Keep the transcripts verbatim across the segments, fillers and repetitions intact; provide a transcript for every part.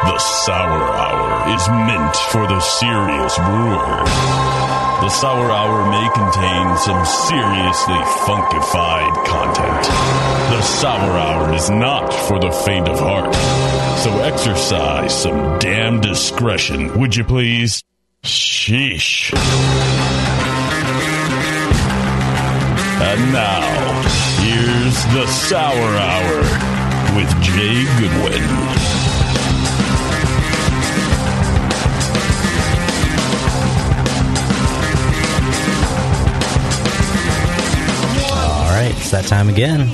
The Sour Hour is meant for the serious brewer. The Sour Hour may contain some seriously funkified content. The Sour Hour is not for the faint of heart. So exercise some damn discretion, would you please? Sheesh. And now, here's the Sour Hour with Jay Goodwin. All right, it's that time again.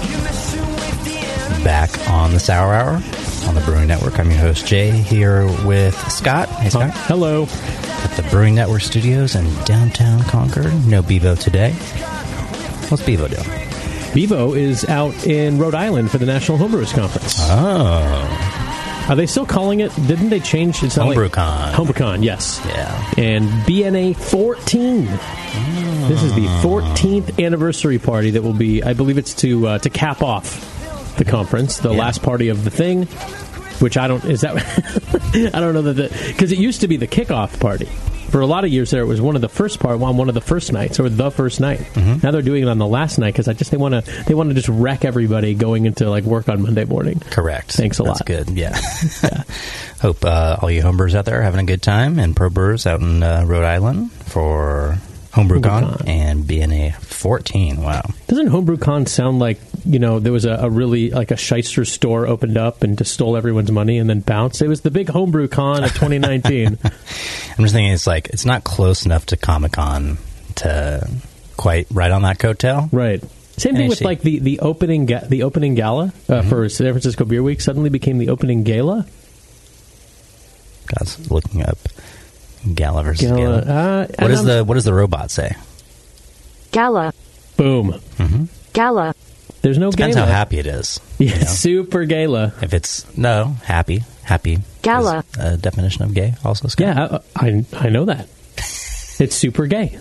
Back on the Sour Hour on the Brewing Network. I'm your host, Jay, here with Scott. Hey, Scott. Oh, hello. At the Brewing Network studios in downtown Concord. No Bevo today. What's Bevo doing? Bevo is out in Rhode Island for the National Homebrewers Conference. Oh. Are they still calling it? Didn't they change it? HomebrewCon. Like, HomebrewCon, yes. Yeah. And B N A fourteen. Oh. This is the fourteenth anniversary party that will be, I believe it's to uh, to cap off the conference, the yeah. last party of the thing, which I don't, is that, I don't know that, because it used to be the kickoff party. For a lot of years there, it was one of the first part on one of the first nights, or the first night. Mm-hmm. Now they're doing it on the last night because I just they want to they want to just wreck everybody going into like work on Monday morning. Correct. Thanks a That's lot. Good. Yeah. yeah. Hope uh, all you homebrewers out there are having a good time, and pro brewers out in uh, Rhode Island for HomebrewCon and B N A fourteen. Wow. Doesn't HomebrewCon sound like, you know, there was a, a really, like a shyster store opened up and just stole everyone's money and then bounced? It was the big HomebrewCon of twenty nineteen. I'm just thinking it's like, it's not close enough to Comic-Con to quite ride on that coattail. Right. Same thing with like the, the opening ga- the opening gala uh, mm-hmm. for San Francisco Beer Week suddenly became the opening gala. God's looking up gala versus gala. gala. Uh, what is I'm, the what does the robot say? Gala. Boom. Mm-hmm. Gala. There's no Depends gala. how happy it is. Yeah, you know? Super gala. If it's no happy, happy. Gala. Is a definition of gay also, Scott? Yeah, I I know that. It's super gay.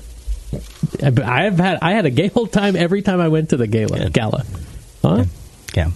I've had I had a gay old time every time I went to the gala. Yeah. Gala. Huh? Yeah. yeah.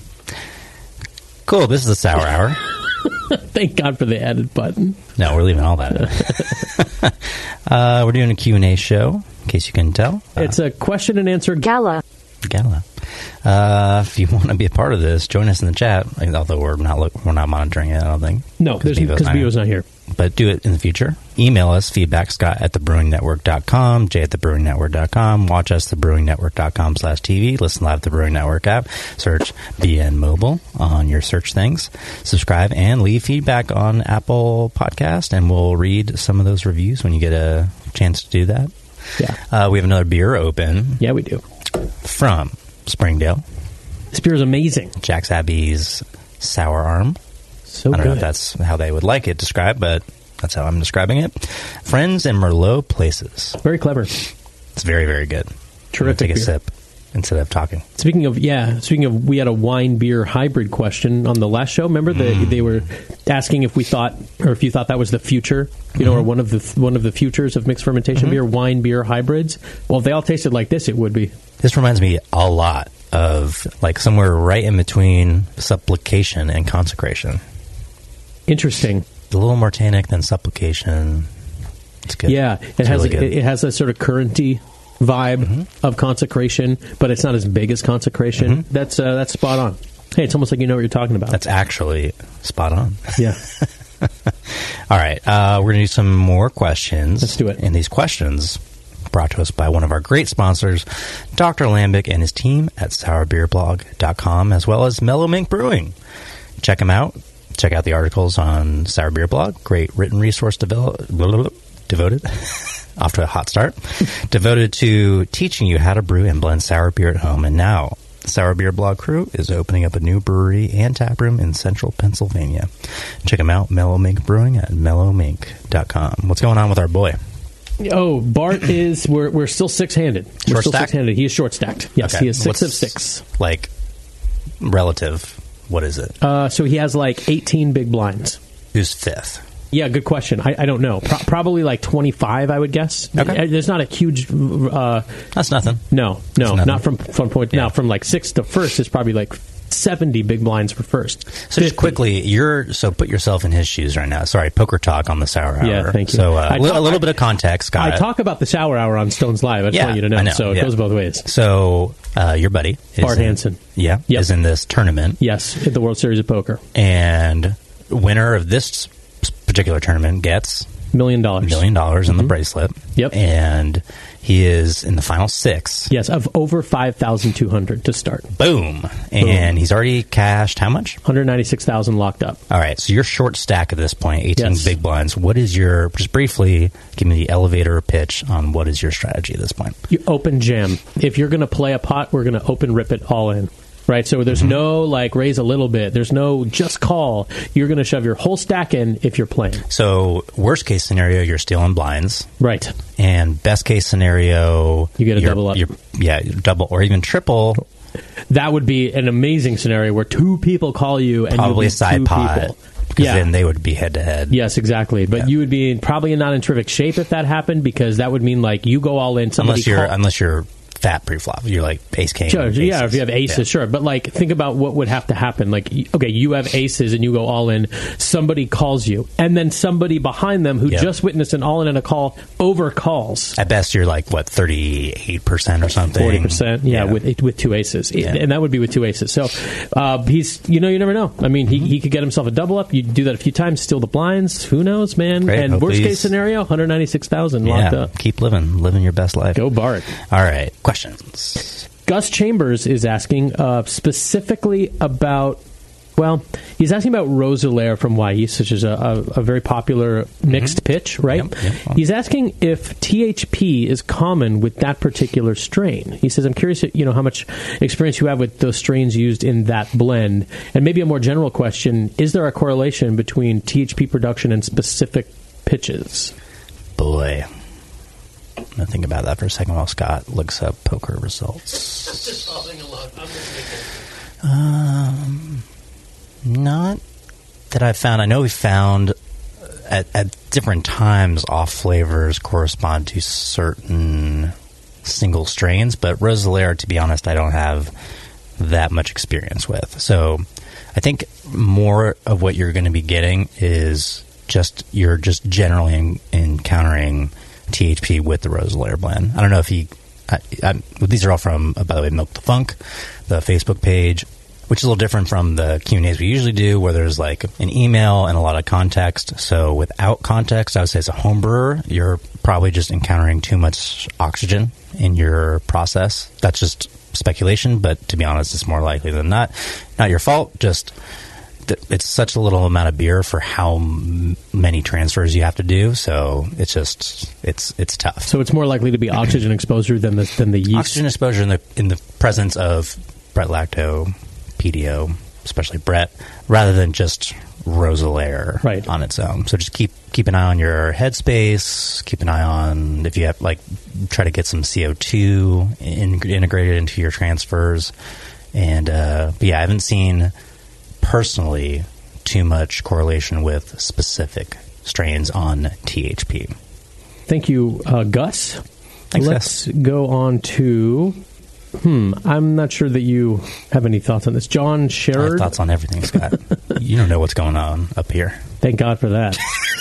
Cool. This is the Sour Hour. Thank God for the added button. No, we're leaving all that in. uh, we're doing a Q and A show, in case you couldn't tell. Uh, it's a question and answer gala. Gala. Uh, if you want to be a part of this, join us in the chat. Although we're not look, we're not monitoring it, I don't think. No, because Bevo's not here. But do it in the future. Email us, feedback, Scott at the brewing network dot com, Jay at the brewing network dot com. Watch us, the brewing network dot com slash T V. Listen live at the Brewing Network app. Search B N Mobile on your search things. Subscribe and leave feedback on Apple Podcast, and we'll read some of those reviews when you get a chance to do that. Yeah. Uh, we have another beer open. Yeah, we do. From Springdale. This beer is amazing. Jack's Abbey's Sour Arm. So I don't good. know if that's how they would like it described, but that's how I'm describing it. Friends and Merlot Places. Very clever. It's very, very good. Terrific Take a beer. sip instead of talking. Speaking of, yeah, speaking of, we had a wine beer hybrid question on the last show. Remember that mm. they were asking if we thought, or if you thought that was the future, you know, mm-hmm. or one of the one of the futures of mixed fermentation mm-hmm. beer, wine beer hybrids. Well, if they all tasted like this, it would be. This reminds me a lot of like somewhere right in between supplication and consecration. Interesting. A little more tannic than supplication. It's good. Yeah, it it's has really a, it has a sort of currenty vibe mm-hmm. of consecration, but it's not as big as consecration. Mm-hmm. That's uh, that's spot on. Hey, it's almost like you know what you're talking about. That's actually spot on. Yeah. All right, uh, we're going to do some more questions. Let's do it. And these questions brought to us by one of our great sponsors, Doctor Lambic and his team at sour beer blog dot com, as well as Mellow Mink Brewing. Check them out. Check out the articles on Sour Beer Blog. Great written resource develop, devoted, off to a hot start, devoted to teaching you how to brew and blend sour beer at home. And now, the Sour Beer Blog crew is opening up a new brewery and tap room in central Pennsylvania. Check them out, Mellow Mink Brewing at mellow mink dot com. What's going on with our boy? Oh, Bart is, we're we're still six-handed. We're Short still stacked? six-handed. He is short-stacked. Yes, Okay. he is six What's, of six. Like, relative, what is it? Uh, so he has like eighteen big blinds. Who's fifth? Yeah, good question. I, I don't know. Pro- probably like twenty-five, I would guess. Okay. There's not a huge... Uh, That's nothing. no, no, That's not from, from point... Yeah. Now, from like sixth to first is probably like seventy big blinds for first. So just quickly, you're so put yourself in his shoes right now. Sorry, poker talk on the Sour Hour. Yeah, thank you. So uh, I a little, talk- a little bit of context, Scott. I talk about the Sour Hour on Stones Live. I just Yeah, want you to know. I know, So it yeah. goes both ways. So uh, your buddy is Bart in- Hansen. yeah, Yep. is in this tournament, Yes, at the World Series of Poker. and winner of this particular tournament gets Million a dollars. million dollars in the bracelet. Yep. And he is in the final six. Yes, of over five thousand two hundred to start. Boom. And he's already cashed how much? one hundred ninety-six thousand locked up. All right, so you're short stack at this point, eighteen Yes. big blinds. What is your, just briefly, give me the elevator pitch on what is your strategy at this point? You open jam. If you're going to play a pot, we're going to open rip it all in. Right? So there's Mm-hmm. no, like, raise a little bit. There's no just call. You're going to shove your whole stack in if you're playing. So, worst case scenario, you're stealing blinds. Right. And best case scenario, You get a you're- double up. you're- yeah, double or even triple, That would be an amazing scenario where two people call you and probably you a side two pot. people. Because Yeah. then they would be head to head. Yes, exactly. But Yeah. you would be probably not in terrific shape if that happened, because that would mean, like, you go all in. Somebody Unless you're call- unless you're fat pre-flop. You're like ace king. Sure, yeah, aces. if you have aces, Yeah. sure. But, like, think about what would have to happen. Like, y- okay, you have aces and you go all in. Somebody calls you. And then somebody behind them who Yep. just witnessed an all in and a call over calls. At best, you're like, what, thirty-eight percent or something? Forty percent, yeah, with with two aces, Yeah. and that would be with two aces. So uh, he's, you know, you never know. I mean, he, he could get himself a double up. You do that a few times, steal the blinds. Who knows, man? Great. And Hopefully worst case he's- scenario, one hundred ninety six thousand locked Yeah, up. keep living, living your best life. Go Bart. All right, questions. Gus Chambers is asking uh, specifically about. Well, he's asking about Roselaire from Wais, which is a, a, a very popular mixed pitch, right? Yep, yep. He's asking if T H P is common with that particular strain. He says, I'm curious, you know, how much experience you have with those strains used in that blend. And maybe a more general question, is there a correlation between T H P production and specific pitches? Boy. I'm going to think about that for a second while Scott looks up poker results. Just following along. I'm Um, not that I found. I know we found at, at different times off flavors correspond to certain single strains, but Roselaire, to be honest, I don't have that much experience with. So I think more of what you're going to be getting is just you're just generally in, encountering T H P with the Roselaire blend. I don't know if he. I, I, these are all from, uh, by the way, Milk the Funk, the Facebook page, which is a little different from the Q and A's we usually do, where there's like an email and a lot of context. So without context, I would say as a home brewer, you're probably just encountering too much oxygen in your process. That's just speculation, but to be honest, it's more likely than not. Not your fault, just th- it's such a little amount of beer for how m- many transfers you have to do. So it's just, it's it's tough. So it's more likely to be oxygen exposure than the than the yeast. Oxygen exposure in the in the presence of Brett Lacto, P D O, especially Brett, rather than just Roselaire Right. on its own. So just keep keep an eye on your headspace. Keep an eye on if you have like try to get some C O two in, integrated into your transfers. And uh, but yeah, I haven't seen personally too much correlation with specific strains on T H P. Thank you, uh, Gus. Thanks, Let's go on to. Hmm. I'm not sure that you have any thoughts on this. John I have Sherrod. thoughts on everything, Scott. You don't know what's going on up here. Thank God for that.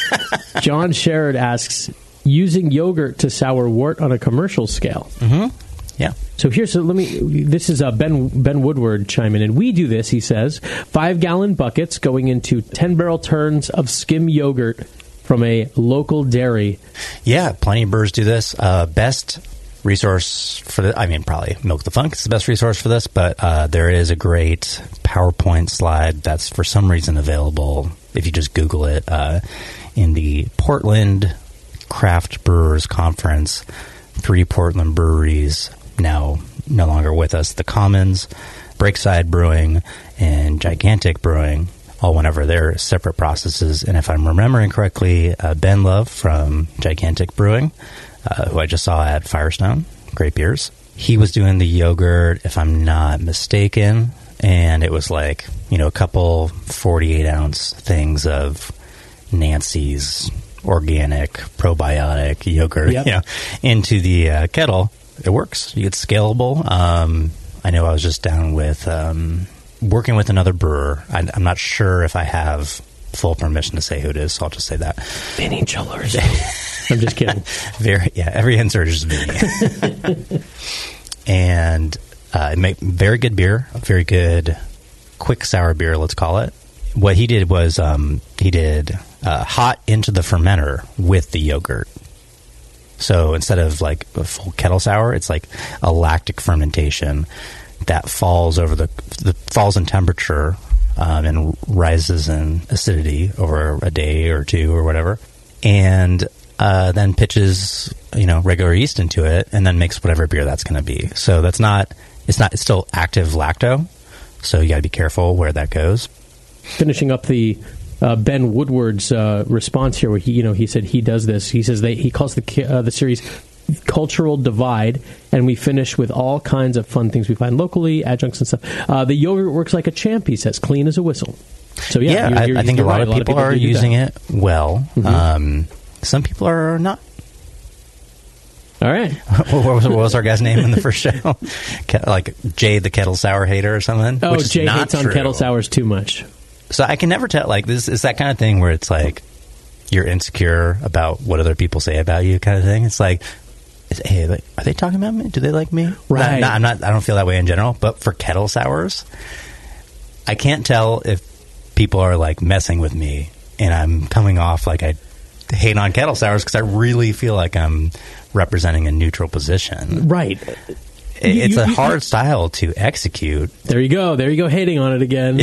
John Sherrod asks, using yogurt to sour wort on a commercial scale. Mm-hmm. Yeah. So here's so let me. This is uh, Ben Ben Woodward chiming in. We do this, he says, five gallon buckets going into ten barrel turns of skim yogurt from a local dairy. Yeah, plenty of brewers do this. Uh, best resource for the, I mean, probably Milk the Funk is the best resource for this, but uh, there is a great PowerPoint slide that's for some reason available if you just Google it uh, in the Portland Craft Brewers Conference. Three Portland breweries now no longer with us: the Commons, Breakside Brewing, and Gigantic Brewing. All went over their separate processes. And if I'm remembering correctly, uh, Ben Love from Gigantic Brewing, uh, who I just saw at Firestone, great beers, he was doing the yogurt, if I'm not mistaken, and it was like, you know, a couple forty-eight ounce things of Nancy's organic probiotic yogurt, Yep. you know, into the uh, kettle. It works. It's scalable. Um, I know I was just down with... Um, working with another brewer. I, I'm not sure if I have full permission to say who it is, so I'll just say that. Vinny Chiller's. I'm just kidding. Very, yeah, every insert is Vinny. And uh, make very good beer, very good quick sour beer, let's call it. What he did was um, he did uh, hot into the fermenter with the yogurt. So instead of like a full kettle sour, it's like a lactic fermentation that falls over the, the falls in temperature um, and rises in acidity over a day or two or whatever, and uh, then pitches you know regular yeast into it, and then makes whatever beer that's going to be. So that's not it's not it's still active lacto. So you got to be careful where that goes. Finishing up the uh, Ben Woodward's uh, response here, where he, you know, he said he does this. He says they, he calls the uh, the series "Cultural Divide," and we finish with all kinds of fun things we find locally, adjuncts and stuff. Uh, the yogurt works like a champ. He says, clean as a whistle. So yeah, yeah, you're, I, you're, I think a lot, right. of a lot of people, people are using that. it well. Mm-hmm. Um, some people are not. All right. what, was, what was our guy's name in the first show? Like Jay the Kettle Sour Hater or something? Oh, which is Jay not hates on true. kettle sours too much. So I can never tell. Like this is that kind of thing where it's like you're insecure about what other people say about you, kind of thing. It's like, is, hey, like, are they talking about me? Do they like me? Right. Not, not, I'm not. I don't feel that way in general. But for kettle sours, I can't tell if people are like messing with me, and I'm coming off like I hate on kettle sours because I really feel like I'm representing a neutral position. Right. It's you, a you, hard you, style to execute. There you go. There you go, hating on it again. I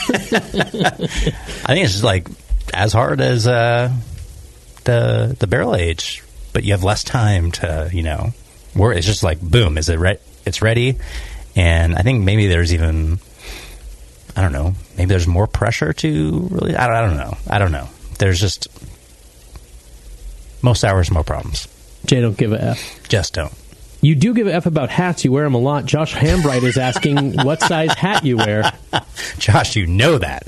think it's just like as hard as uh, the the barrel age, but you have less time to, you know, work. It's just like, boom, is it re- it's ready? And I think maybe there's even, I don't know, maybe there's more pressure to really, I don't, I don't know. I don't know. There's just, most hours, more problems. Jay, don't give a F. Just don't. You do give a F about hats. You wear them a lot. Josh Hambright is asking what size hat you wear. Josh, you know that.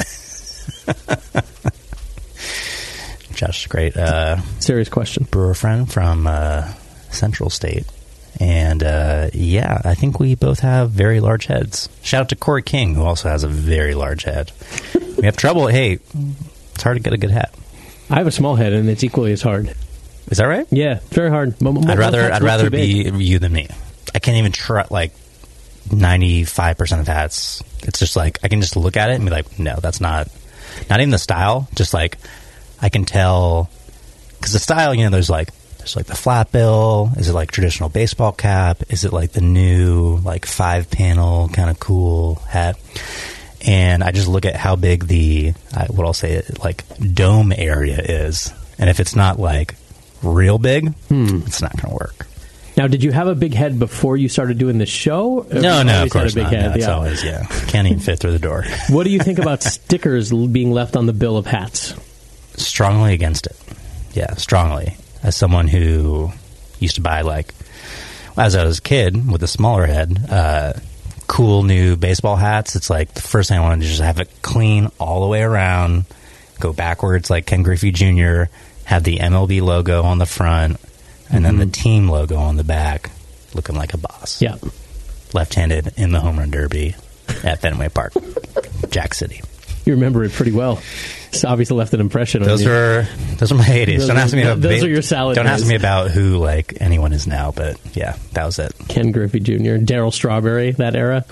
Josh, great. Uh, Serious question. Brewer friend from uh, Central State. And uh, yeah, I think we both have very large heads. Shout out to Corey King, who also has a very large head. We have trouble. Hey, it's hard to get a good hat. I have a small head, and it's equally as hard. Is that right? Yeah, very hard. M- I'd rather I'd rather be you than me. I can't even try like ninety-five percent of hats. It's just like I can just look at it and be like, no, that's not not even the style. Just like I can tell because the style, you know, there's like there's like the flat bill. Is it like traditional baseball cap? Is it like the new like five panel kind of cool hat? And I just look at how big the uh, what I'll say like dome area is, and if it's not like real big, hmm. it's not going to work. Now, did you have a big head before you started doing the show? No, no, of course had a big not. Head? No, it's yeah. always, yeah. Can't even fit through the door. What do you think about stickers being left on the bill of hats? Strongly against it. Yeah, strongly. As someone who used to buy, like, as I was a kid with a smaller head, uh, cool new baseball hats, it's like the first thing I wanted to just have it clean all the way around, go backwards like Ken Griffey Junior, have the M L B logo on the front, and then mm-hmm. the team logo on the back, looking like a boss. Yeah. Left-handed in the home run derby at Fenway Park, Jack City. You remember it pretty well. It's obviously left an impression those on you. Are, those are my eighties. Those don't are, ask me about those ba- are your salad Don't days. ask me about who like anyone is now, but yeah, that was it. Ken Griffey Junior, Darryl Strawberry, that era.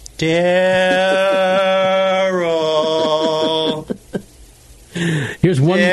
Darryl. Here's one.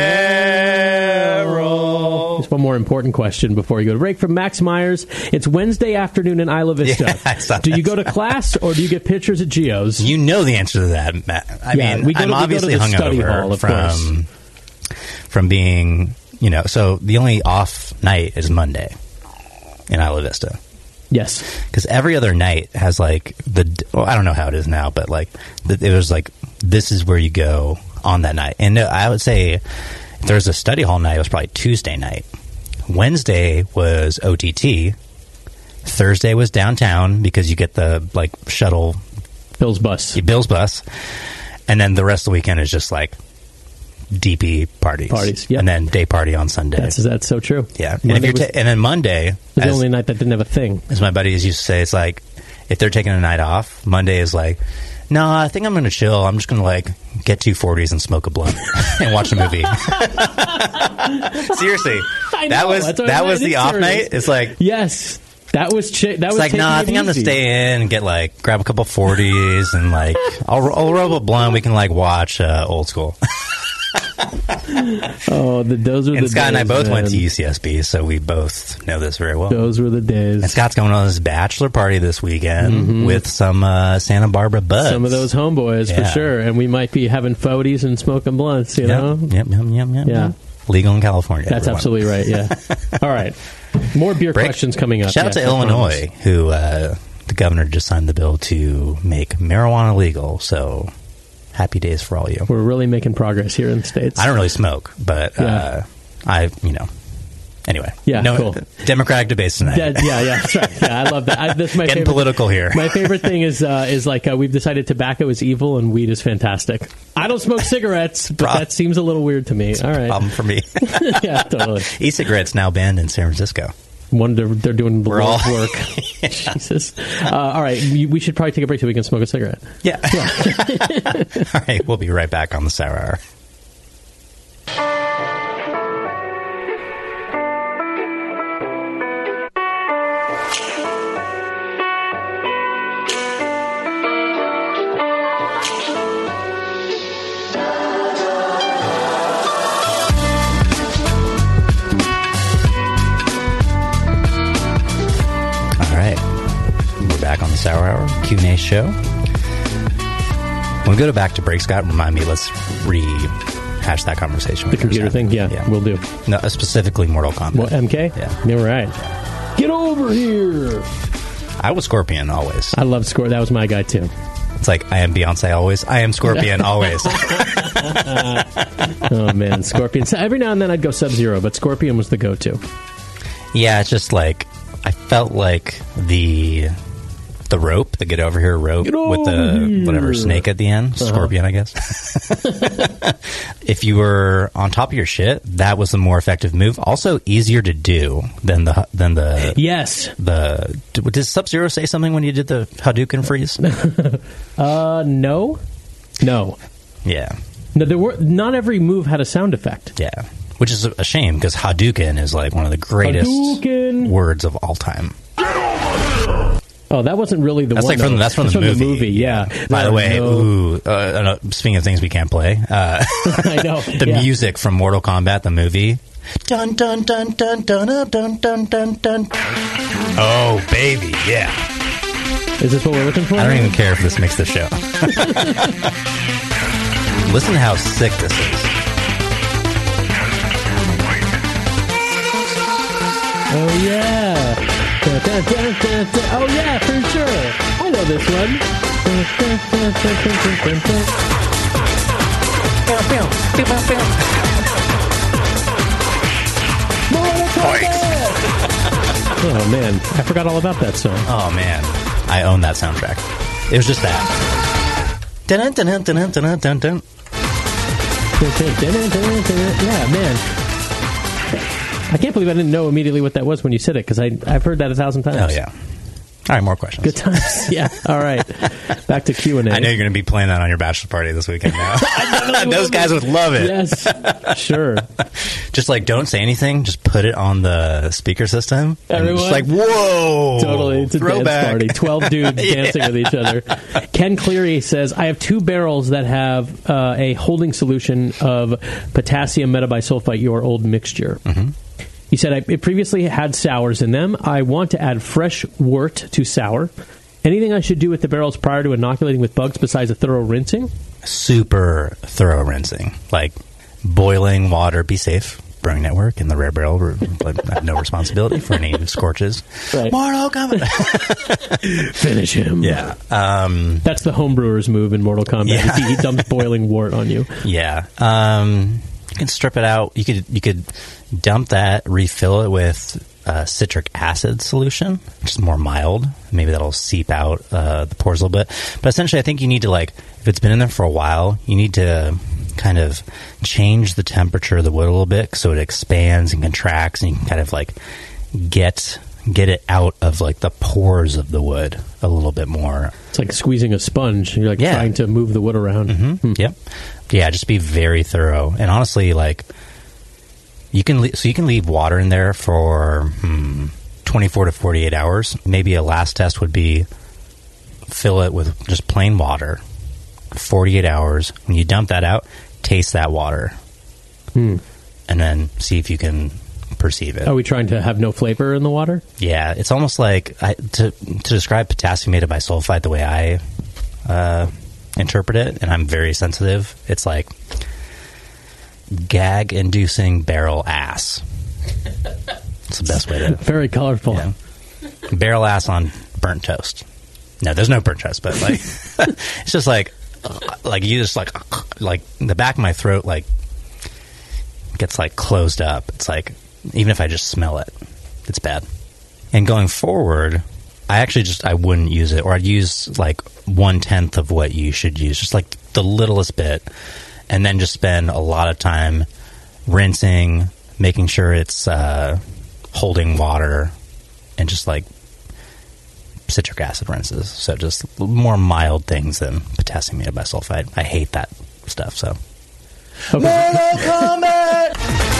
Darryl. Here's one more important question before you go to break from Max Myers. It's Wednesday afternoon in Isla Vista. Yeah, I saw do that. you go to class or do you get pictures at Geo's? You know the answer to that, Matt. I yeah, mean, we go I'm to, obviously we go to the study hungover hall, of from course. from being, you know. So the only off night is Monday in Isla Vista. Yes, because every other night has like the. Well, I don't know how it is now, but like it was like this is where you go on that night. And I would say if there was a study hall night, it was probably Tuesday night. Wednesday was O T T. Thursday was downtown because you get the like shuttle Bill's bus, Bill's bus, and then the rest of the weekend is just like D P parties, parties, yep. And then day party on Sunday. That's that's so true. Yeah, and, if you're ta- and then Monday was the only night that didn't have a thing. As my buddies used to say, it's like if they're taking a night off, Monday is like No, I think I'm going to chill. I'm just going to like get two forties and smoke a blunt and watch a movie. Seriously, I that know, was that's what that I was meant. the It's off serious. night. It's like Yes. That was chi- that it's was like no, taking nah, I it think I'm going to easy. stay in and get like grab a couple forties and like I'll I'll roll a blunt. We can like watch uh, Old School. Oh, the, those were And the Scott days, and I both man. went to U C S B, so we both know this very well. Those were the days. And Scott's going on his bachelor party this weekend Mm-hmm. with some uh, Santa Barbara buds. Some of those homeboys for Yeah. sure, and we might be having forties and smoking blunts. You Yep, know, yep, yep, yep, yep, Yeah. yep. Legal in California. that's everyone. absolutely right. Yeah. All right, more beer Break. questions coming up. Shout out Yes, to I Illinois, who uh, the governor just signed the bill to make marijuana legal. So happy days for all you. promise. We're really making progress here in the States. I don't really smoke, but Yeah. uh, I, you know, anyway. Yeah, no, cool. Democratic debates tonight. Yeah, yeah, yeah, that's right. Yeah, I love that. I, that's my Getting favorite. political here. My favorite thing is uh, is like uh, we've decided tobacco is evil and weed is fantastic. I don't smoke cigarettes, but Prob- that seems a little weird to me. All right, Problem for me. yeah, totally. E-cigarettes now banned in San Francisco. Wonder they're doing the We're all- Lord's work. Jesus. Uh, all right, we, we should probably take a break so we can smoke a cigarette. Yeah. All right, we'll be right back on the Sour Hour. All right, we're back on the Sour Hour Q and A show. When we go to back to break, Scott, remind me. Let's rehash that conversation. The computer thing, yeah, we'll do. No, uh, specifically Mortal Kombat. Well, M K? Yeah. All right. Get over here. I was Scorpion always. I love Score. That was my guy, too. It's like I am Beyonce always. I am Scorpion always. Oh, man. Scorpion. So every now and then I'd go Sub-Zero, but Scorpion was the go-to. Yeah, it's just like I felt like the the rope, the get over here rope Get over with the here. whatever snake at the end, Uh-huh. scorpion, I guess. If you were on top of your shit, that was the more effective move. Also, easier to do than the than the Yes. the. Did Sub Zero say something when you did the Hadouken freeze? Uh, no. No. Yeah, No, there were not every move had a sound effect. yeah. Which is a shame because Hadouken is like one of the greatest Hadouken. words of all time. Oh, that wasn't really the That's one. like from though. that's from, the, movie. Yeah. By the No, way, no. ooh, uh, no, speaking of things we can't play, uh, I know the yeah. music from Mortal Kombat, the movie. Dun dun dun dun dun dun dun dun dun dun. Oh baby, yeah. Is this what we're looking for? I don't even care if this makes the show. Listen to how sick this is. Oh yeah. Dun, dun, dun, dun, dun. Oh yeah, for sure. I know this one. Dun, dun, dun, dun, dun, dun, dun. Mortal Kombat! Oh man, I forgot all about that song. Oh man, I own that soundtrack. It was just that. Dun dun dun dun dun dun dun dun. Dun, dun, dun, dun, dun, dun. Yeah, man. I can't believe I didn't know immediately what that was when you said it because I've heard that a thousand times. Oh yeah. All right, more questions. Good times. Yeah. All right. Back to Q and A. I know you're going to be playing that on your bachelor party this weekend now. Those guys would love it. Yes. Sure. Just like don't say anything, just put it on the speaker system. And Everyone- just like, whoa. Totally. It's a Throwback. dance party. twelve dudes Yeah. dancing with each other. Ken Cleary says, I have two barrels that have uh, a holding solution of potassium metabisulfite, your old mixture. Mm-hmm. He said, I it previously had sours in them. I want to add fresh wort to sour. Anything I should do with the barrels prior to inoculating with bugs besides a thorough rinsing? Super thorough rinsing. Like boiling water. Be safe. Brewing Network and the Rare Barrel but have no responsibility for any scorches. Right. Mortal Kombat. Finish him. Yeah. Um, That's the homebrewers move in Mortal Kombat. Yeah. He, he dumps boiling wort on you. yeah. Um, you can strip it out. You could you could dump that, refill it with uh, citric acid solution, which is more mild. Maybe that'll seep out uh, the pores a little bit. But essentially, I think you need to, like, if it's been in there for a while, you need to kind of change the temperature of the wood a little bit so it expands and contracts, and you can kind of like get get it out of like the pores of the wood a little bit more. It's like squeezing a sponge. You're like Yeah. trying to move the wood around. Mm-hmm. Hmm. Yep. Yeah, just be very thorough. And honestly, like you can le- so you can leave water in there for hmm, twenty-four to forty-eight hours. Maybe a last test would be fill it with just plain water. forty-eight hours. When you dump that out, taste that water. Hmm. And then see if you can perceive it. Are we trying to have no flavor in the water? Yeah, it's almost like I, to to describe potassiumated bisulfite the way I uh, interpret it, and I'm very sensitive. It's like gag-inducing barrel ass. It's the best way to. Very colorful. You know, barrel ass on burnt toast. No, there's no burnt toast, but like it's just like like you just like like the back of my throat like gets like closed up. It's like. Even if I just smell it, it's bad. And going forward, I actually just, I wouldn't use it. Or I'd use like one-tenth of what you should use. Just like the littlest bit. And then just spend a lot of time rinsing, making sure it's uh, holding water, and just like citric acid rinses. So just more mild things than potassiumated bisulfite. I hate that stuff, so. Okay. Mortal Kombat!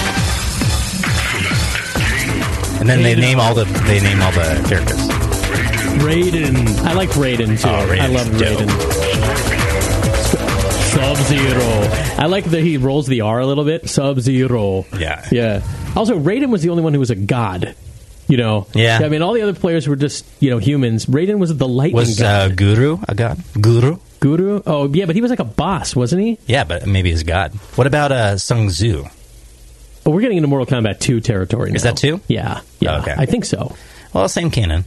And then they name all the they name all the characters. Raiden. I like Raiden too. Oh, Raiden's I love dope. Raiden. Sub-Zero. I like that he rolls the R a little bit. Sub-Zero. Yeah. Yeah. Also, Raiden was the only one who was a god. You know? Yeah. I mean, all the other players were just, you know, humans. Raiden was the lightning Was uh, god. Guru a god? Guru? Guru? Oh, yeah, but he was like a boss, wasn't he? Yeah, but maybe he's god. What about uh, Sung Tzu? Oh, we're getting into Mortal Kombat two territory now. Is that two? Yeah. Yeah. Oh, okay. I think so. Well, same canon.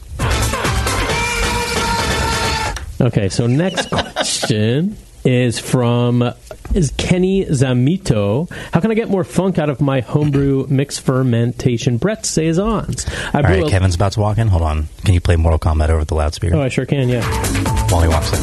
Okay, so next question is from is Kenny Zamito. How can I get more funk out of my homebrew mixed fermentation Brett Saisons? I All brew right, a- Kevin's about to walk in. Hold on. Can you play Mortal Kombat over the loudspeaker Oh, I sure can, yeah. while he walks in?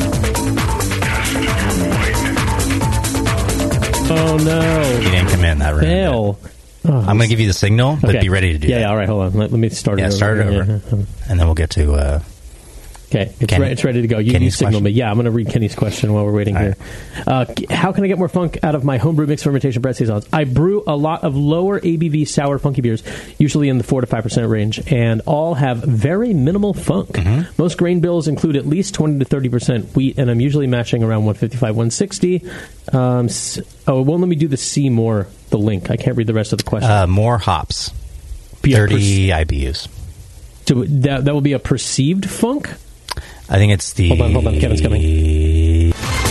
Oh, no. He didn't come in that room. Fail. Oh, I'm going to give you the signal, but okay. be ready to do yeah, that. Yeah, all right, hold on. Let, let me start Yeah, it over. start it Yeah, over. yeah. And then we'll get to... Uh, Okay, it's, Kenny- re- it's ready to go. You, you Kenny's signal question. me. Yeah, I'm going to read Kenny's question while we're waiting All here. Uh, how can I get more funk out of my homebrew mixed fermentation Brett Saisons? I brew a lot of lower A B V sour funky beers, usually in the four to five percent range, and all have very minimal funk. Mm-hmm. Most grain bills include at least twenty to thirty percent wheat, and I'm usually mashing around one fifty-five, one sixty. Um, s- oh, it won't let me do the C more, the link. I can't read the rest of the question. uh, more hops. Be a thirty I B Us. So that, that will be a perceived funk? I think it's the... Hold on, hold on. Kevin's coming.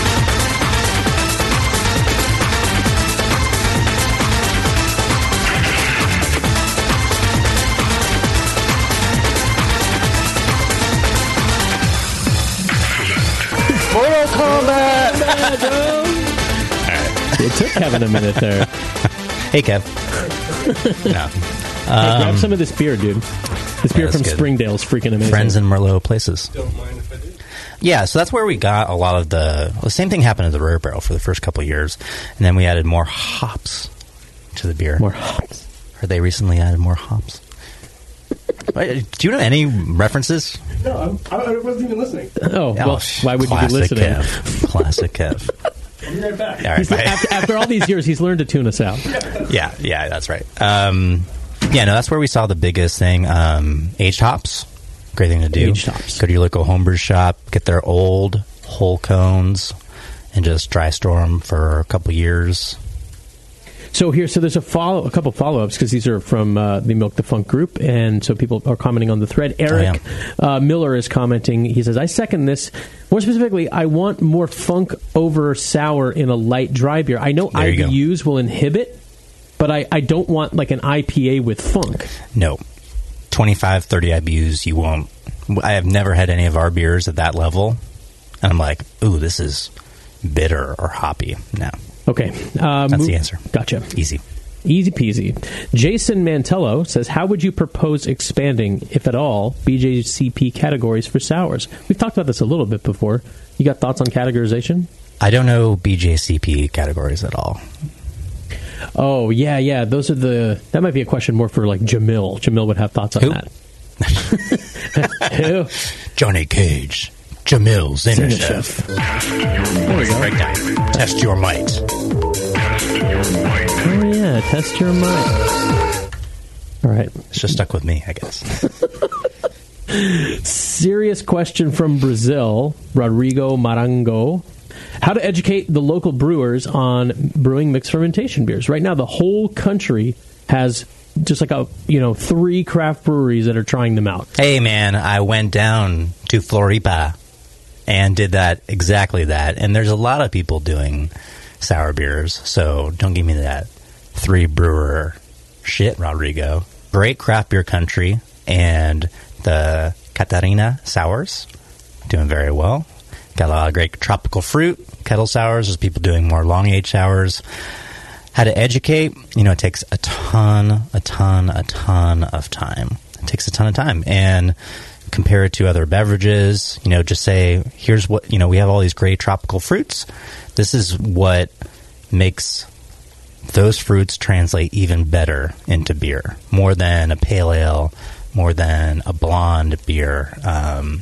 Mortal Kombat! It took Kevin a minute there. Hey, Kev. No. Hey, grab some of this beer, dude. This beer that's from good. Springdale is freaking amazing. Friends in Merlot places. Don't mind if I do. Yeah, so that's where we got a lot of the... Well, the same thing happened at the Rare Barrel for the first couple of years. And then we added more hops to the beer. More hops. Or they recently added more hops. Wait, do you know any references? No, I'm, I wasn't even listening. Oh, well, sh- why would you be classic listening? Kev. Classic Kev. I'll be right back. All right, He's- bye. after, after all these years, he's learned to tune us out. Yeah, yeah, that's right. Um, yeah, no, that's where we saw the biggest thing. Um, aged hops, great thing to do. Aged hops. Go to your local homebrew shop, get their old whole cones, and just dry store them for a couple years. So here, so there's a follow, a couple follow-ups because these are from uh, the Milk the Funk group, and so people are commenting on the thread. Eric uh, Miller is commenting. He says, "I second this. More specifically, I want more funk over sour in a light dry beer. I know There you I go. B Us will inhibit, but I, I don't want like an I P A with funk. No, twenty-five, thirty I B Us, you won't. I have never had any of our beers at that level, and I'm like, ooh, this is bitter or hoppy. No, Okay, uh, that's move- the answer. Gotcha. Easy. Easy peasy. Jason Mantello says, how would you propose expanding, if at all, B J C P categories for sours? We've talked about this a little bit before. You got thoughts on categorization? I don't know B J C P categories at all. Oh, yeah, yeah. Those are the... That might be a question more for, like, Jamil. Jamil would have thoughts on Who? that. Who? Johnny Cage. Jamil Zainashev. There we go. Breakdown. Test your might. Oh, yeah. Test your might. All right. It's just stuck with me, I guess. Serious question from Brazil. Rodrigo Marango. How to educate the local brewers on brewing mixed fermentation beers. Right now, the whole country has just like a, you know, three craft breweries that are trying them out. Hey, man, I went down to Floripa and did that, exactly that. And there's a lot of people doing sour beers, so don't give me that three brewer shit, Rodrigo. Great craft beer country, and the Catarina sours doing very well. Got a lot of great tropical fruit, kettle sours. There's people doing more long-age sours. How to educate, you know, it takes a ton, a ton, a ton of time. It takes a ton of time. And compare it to other beverages, you know, just say, here's what, you know, we have all these great tropical fruits. This is what makes those fruits translate even better into beer. More than a pale ale, more than a blonde beer. Um,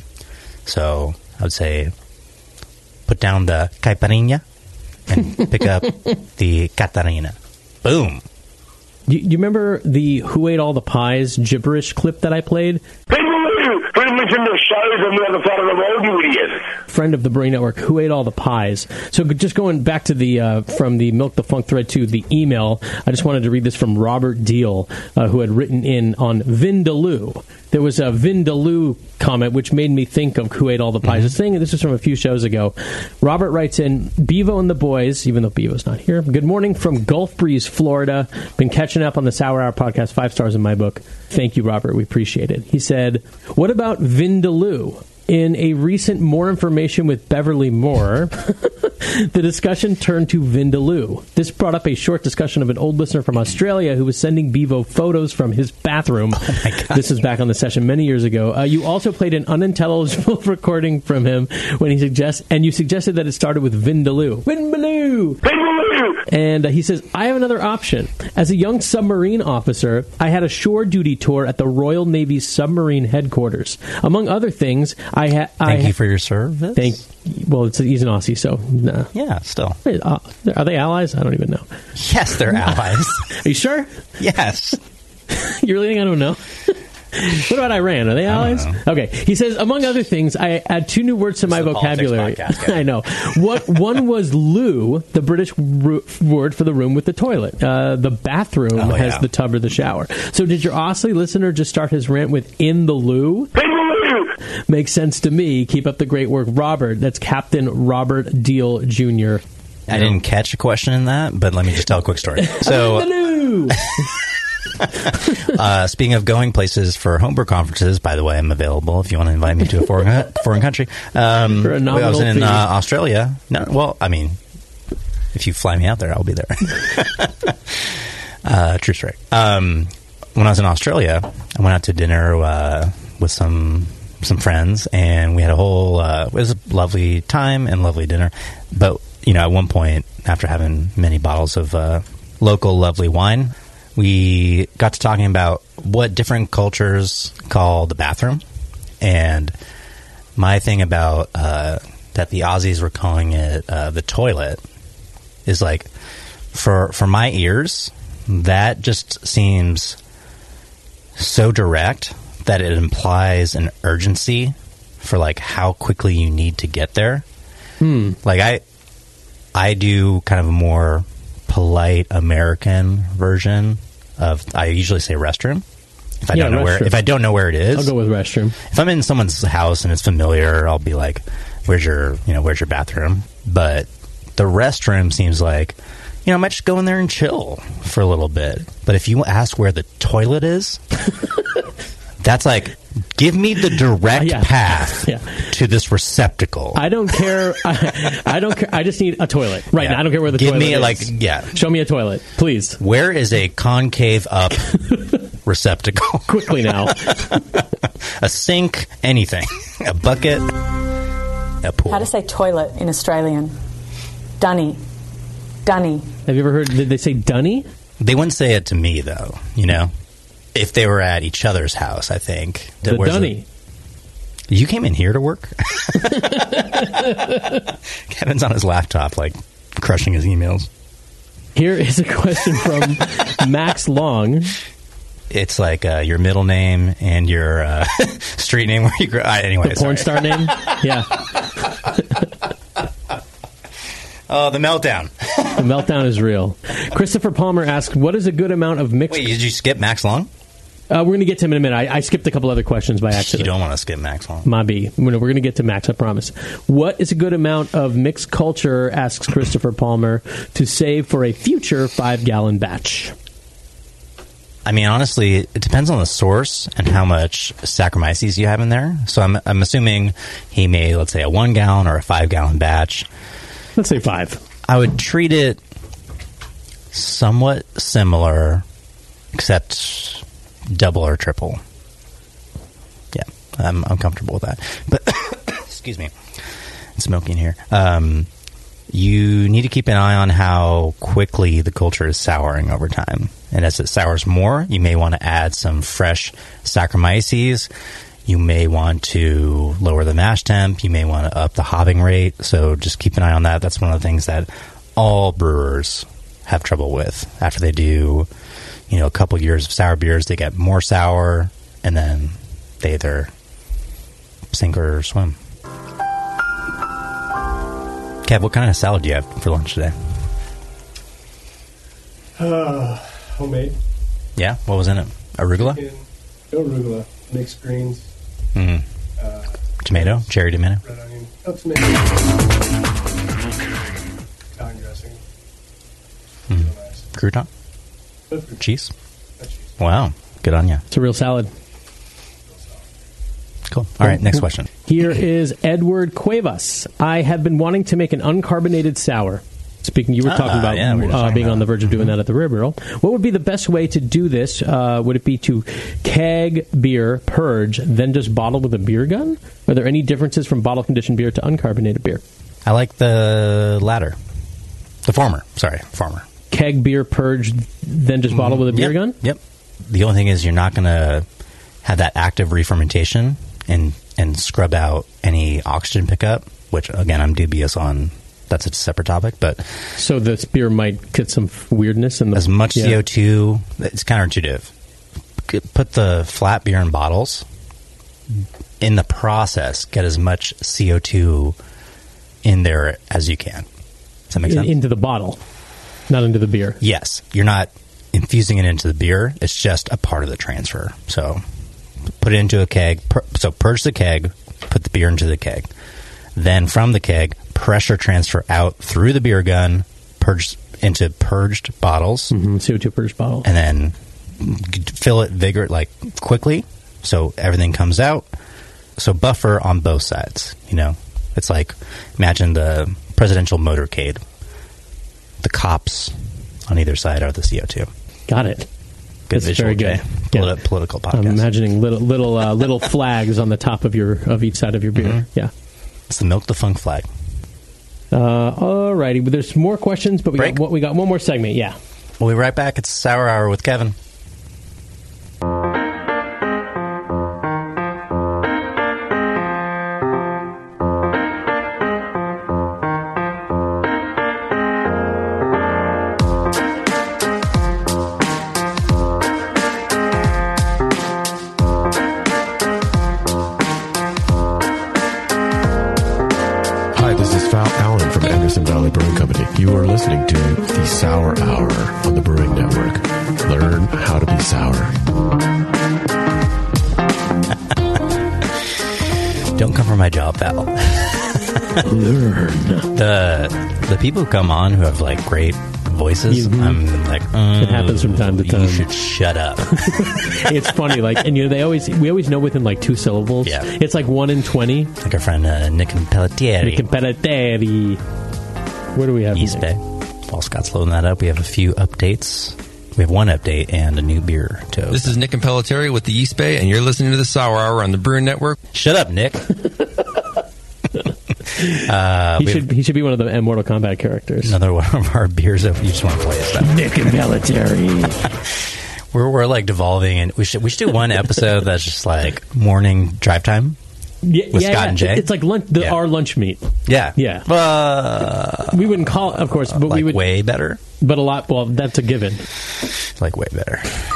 so I would say put down the caipirinha and pick up the Catarina. Boom. You, you remember the Who Ate All the Pies gibberish clip that I played? People who pretty much in the shows on the other side of the road, you idiot. Friend of the Brain Network, Who Ate All the Pies. So just going back to the uh, from the Milk the Funk thread to the email, I just wanted to read this from Robert Deal, uh, who had written in on Vindaloo. There was a Vindaloo comment which made me think of Who Ate All the Pies. Mm-hmm. This thing, this was from a few shows ago. Robert writes in, Bevo and the boys, even though Bevo's not here, good morning from Gulf Breeze, Florida. Been catching up on the Sour Hour podcast, five stars in my book. Thank you, Robert. We appreciate it. He said, what about Vindaloo? In a recent More Information with Beverly Moore, the discussion turned to Vindaloo. This brought up a short discussion of an old listener from Australia who was sending Bevo photos from his bathroom. Oh my God. This is back on the session many years ago. Uh, you also played an unintelligible recording from him when he suggests, and you suggested that it started with Vindaloo. Vindaloo! Vindaloo! And uh, he says, I have another option. As a young submarine officer, I had a shore duty tour at the Royal Navy's submarine headquarters. Among other things, I had... Thank ha- you for your service. Thank. Well, it's, he's an Aussie, so... Nah. Yeah, still. Wait, uh, are they allies? I don't even know. Yes, they're allies. Are you sure? Yes. You really think I don't know? What about Iran? Are they allies? Okay. He says, among other things, I add two new words to my vocabulary. Podcast, I know. What one was loo, the British ro- word for the room with the toilet. Uh, the bathroom oh, has yeah. the tub or the shower. So did your Aussie listener just start his rant with in the loo? Vindaloo! Makes sense to me. Keep up the great work, Robert. That's Captain Robert Deal Junior I didn't catch a question in that, but let me just tell a quick story. So, uh, speaking of going places for homebrew conferences, by the way, I'm available if you want to invite me to a foreign foreign country. Um, For a nominal I was in fee. uh, Australia. No, well, I mean, if you fly me out there, I'll be there. uh, true story. Um, when I was in Australia, I went out to dinner uh, with some some friends, and we had a whole. Uh, it was a lovely time and lovely dinner, but you know, at one point, after having many bottles of uh, local lovely wine, we got to talking about what different cultures call the bathroom. And my thing about uh, that the Aussies were calling it uh, the toilet is like, for for my ears, that just seems so direct that it implies an urgency for like how quickly you need to get there. Hmm. Like I, I do kind of a more polite American version of. I usually say restroom if I Yeah, don't know where. restroom. If I don't know where it is, I'll go with restroom. if I'm in someone's house and it's familiar, I'll be like, "Where's your, you know, where's your bathroom?" But the restroom seems like, you know, I might just go in there and chill for a little bit. But if you ask where the toilet is, that's like, give me the direct Yeah. path Yeah. to this receptacle. I don't care. I, I don't care. I just need a toilet right Yeah. now. I don't care where the give toilet me is. like, yeah. Show me a toilet, please. Where is a concave up receptacle? Quickly now. A sink, anything. A bucket, a pool. How to say toilet in Australian? Dunny. Dunny. Have you ever heard? Did they say dunny? They wouldn't say it to me, though, you know? if they were at each other's house, I think. The Where's Dunny. The, you came in here to work? Kevin's on his laptop, like, crushing his emails. Here is a question from Max Long. It's like uh, your middle name and your uh, street name where you grew. Uh, anyway, The porn sorry. star name? Yeah. Oh, the meltdown. The meltdown is real. Christopher Palmer asked, what is a good amount of mixed... Wait, did you skip Max Long? Uh, we're going to get to him in a minute. I, I skipped a couple other questions by accident. You don't want to skip Max Long. Mabi. We're going to get to Max, I promise. What is a good amount of mixed culture, asks Christopher Palmer, to save for a future five-gallon batch? I mean, honestly, it depends on the source and how much Saccharomyces you have in there. So I'm, I'm assuming he made, let's say, a one-gallon or a five-gallon batch. Let's say five. I would treat it somewhat similar, except double or triple. Yeah, I'm, I'm comfortable with that. But, excuse me, it's smoky in here. Um, you need to keep an eye on how quickly the culture is souring over time. And as it sours more, you may want to add some fresh Saccharomyces. You may want to lower the mash temp. You may want to up the hopping rate. So just keep an eye on that. That's one of the things that all brewers have trouble with. After they do, you know, a couple years of sour beers, they get more sour, and then they either sink or swim. Kev, what kind of salad do you have for lunch today? Uh, homemade. Yeah? What was in it? Arugula? Chicken, arugula, mixed greens, Mm-hmm. uh, Tomato? Cherry tomato? red onion, oh, tomato, Italian dressing. Mm. Real nice. Crouton? Good for Cheese? that cheese. Wow. Good on you. It's a real salad. Cool. All right, next question. Here is Edward Cuevas. I have been wanting to make an uncarbonated sour. Speaking, you were Ah, talking about yeah, we were uh, talking being about on the verge of doing that at the Rear Barrel. What would be the best way to do this? Uh, would it be to keg beer, purge, then just bottle with a beer gun? Are there any differences from bottle-conditioned beer to uncarbonate beer? I like the latter. The former. Sorry, former. Keg beer, purge, then just bottle with a beer yep. gun? Yep. The only thing is you're not going to have that active re-fermentation and, and scrub out any oxygen pickup, which, again, I'm dubious on. That's a separate topic, but So this beer might get some weirdness in the... as much yeah. C O two, it's counterintuitive. Put the flat beer in bottles. In the process, get as much C O two in there as you can. Does that make In- sense? into the bottle, not into the beer. Yes. You're not infusing it into the beer. It's just a part of the transfer. So put it into a keg. Pur- so purge the keg, put the beer into the keg. Then from the keg, pressure transfer out through the beer gun, purge into purged bottles, Mm-hmm. C O two purged bottle. and then fill it vigor like quickly so everything comes out. So buffer on both sides. You know, it's like imagine the presidential motorcade. The cops on either side are the C O two. Got it. Good That's visual, very good. Jay. Yeah. Politi- political podcast. I'm imagining little little uh, little flags on the top of your of each side of your beer. Mm-hmm. Yeah. It's the Milk the Funk flag. Uh, alrighty, but there's more questions, but we Break? got, we got one more segment. Yeah. We'll be right back. It's Sour Hour with Kevin. Hi, this is Val Allen from Anderson Valley Brewing Company. You are listening to the Sour Hour on the Brewing Network. Learn how to be sour. Don't come for my job, Val. Learn. The the people who come on who have like great voices, Mhm. I'm like, mm, It happens from time to time. You should shut up. It's funny, like, and you know, they always we always know within like two syllables. Yeah. It's like one in twenty. Like our friend uh, Nick Pelletieri. Competitori. What do we have? East next? Bay. While Scott's loading that up, we have a few updates. We have one update and a new beer to open. This is Nick and Pelletieri with the East Bay, and you're listening to the Sour Hour on the Brewing Network. Shut up, Nick. uh, He we should he should be one of the Mortal Kombat characters. have another one of our beers that you just want to play us that. Nick and Pelletieri. We're we're like devolving, and we should we should do one episode that's just like morning drive time Yeah, with yeah, Scott yeah. and Jay. It's like lunch, the, Yeah. our lunch meet. Yeah, Yeah. Uh, We wouldn't call it, of course, but like we would. way better. But a lot. Well, that's a given. Like way better.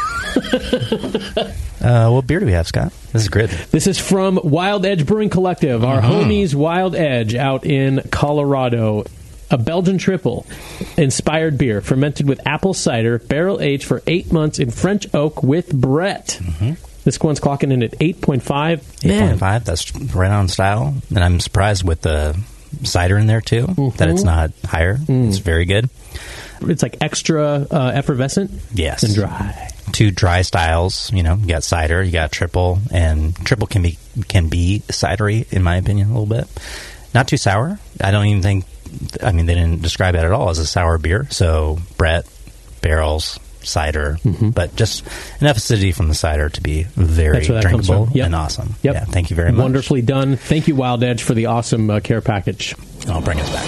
uh, what beer do we have, Scott? This is great. This is from Wild Edge Brewing Collective, our Mm-hmm. homies Wild Edge out in Colorado. A Belgian triple inspired beer fermented with apple cider, barrel aged for eight months in French oak with Brett. Mm-hmm. This one's clocking in at eight point five. eight point five, that's right on style. And I'm surprised with the cider in there, too, Mm-hmm. that it's not higher. Mm. It's very good. It's like extra uh, effervescent. Yes. And dry. Two dry styles. You know, you got cider, you got triple, and triple can be can be cidery, in my opinion, a little bit. Not too sour. I don't even think, I mean, they didn't describe it at all as a sour beer. So, Brett, barrels, cider, Mm-hmm. but just enough acidity from the cider to be very That's where that comes drinkable from. Yep. and awesome. Yep. Yeah, thank you very much. Wonderfully done. Thank you, Wild Edge, for the awesome uh, care package. I'll bring us back.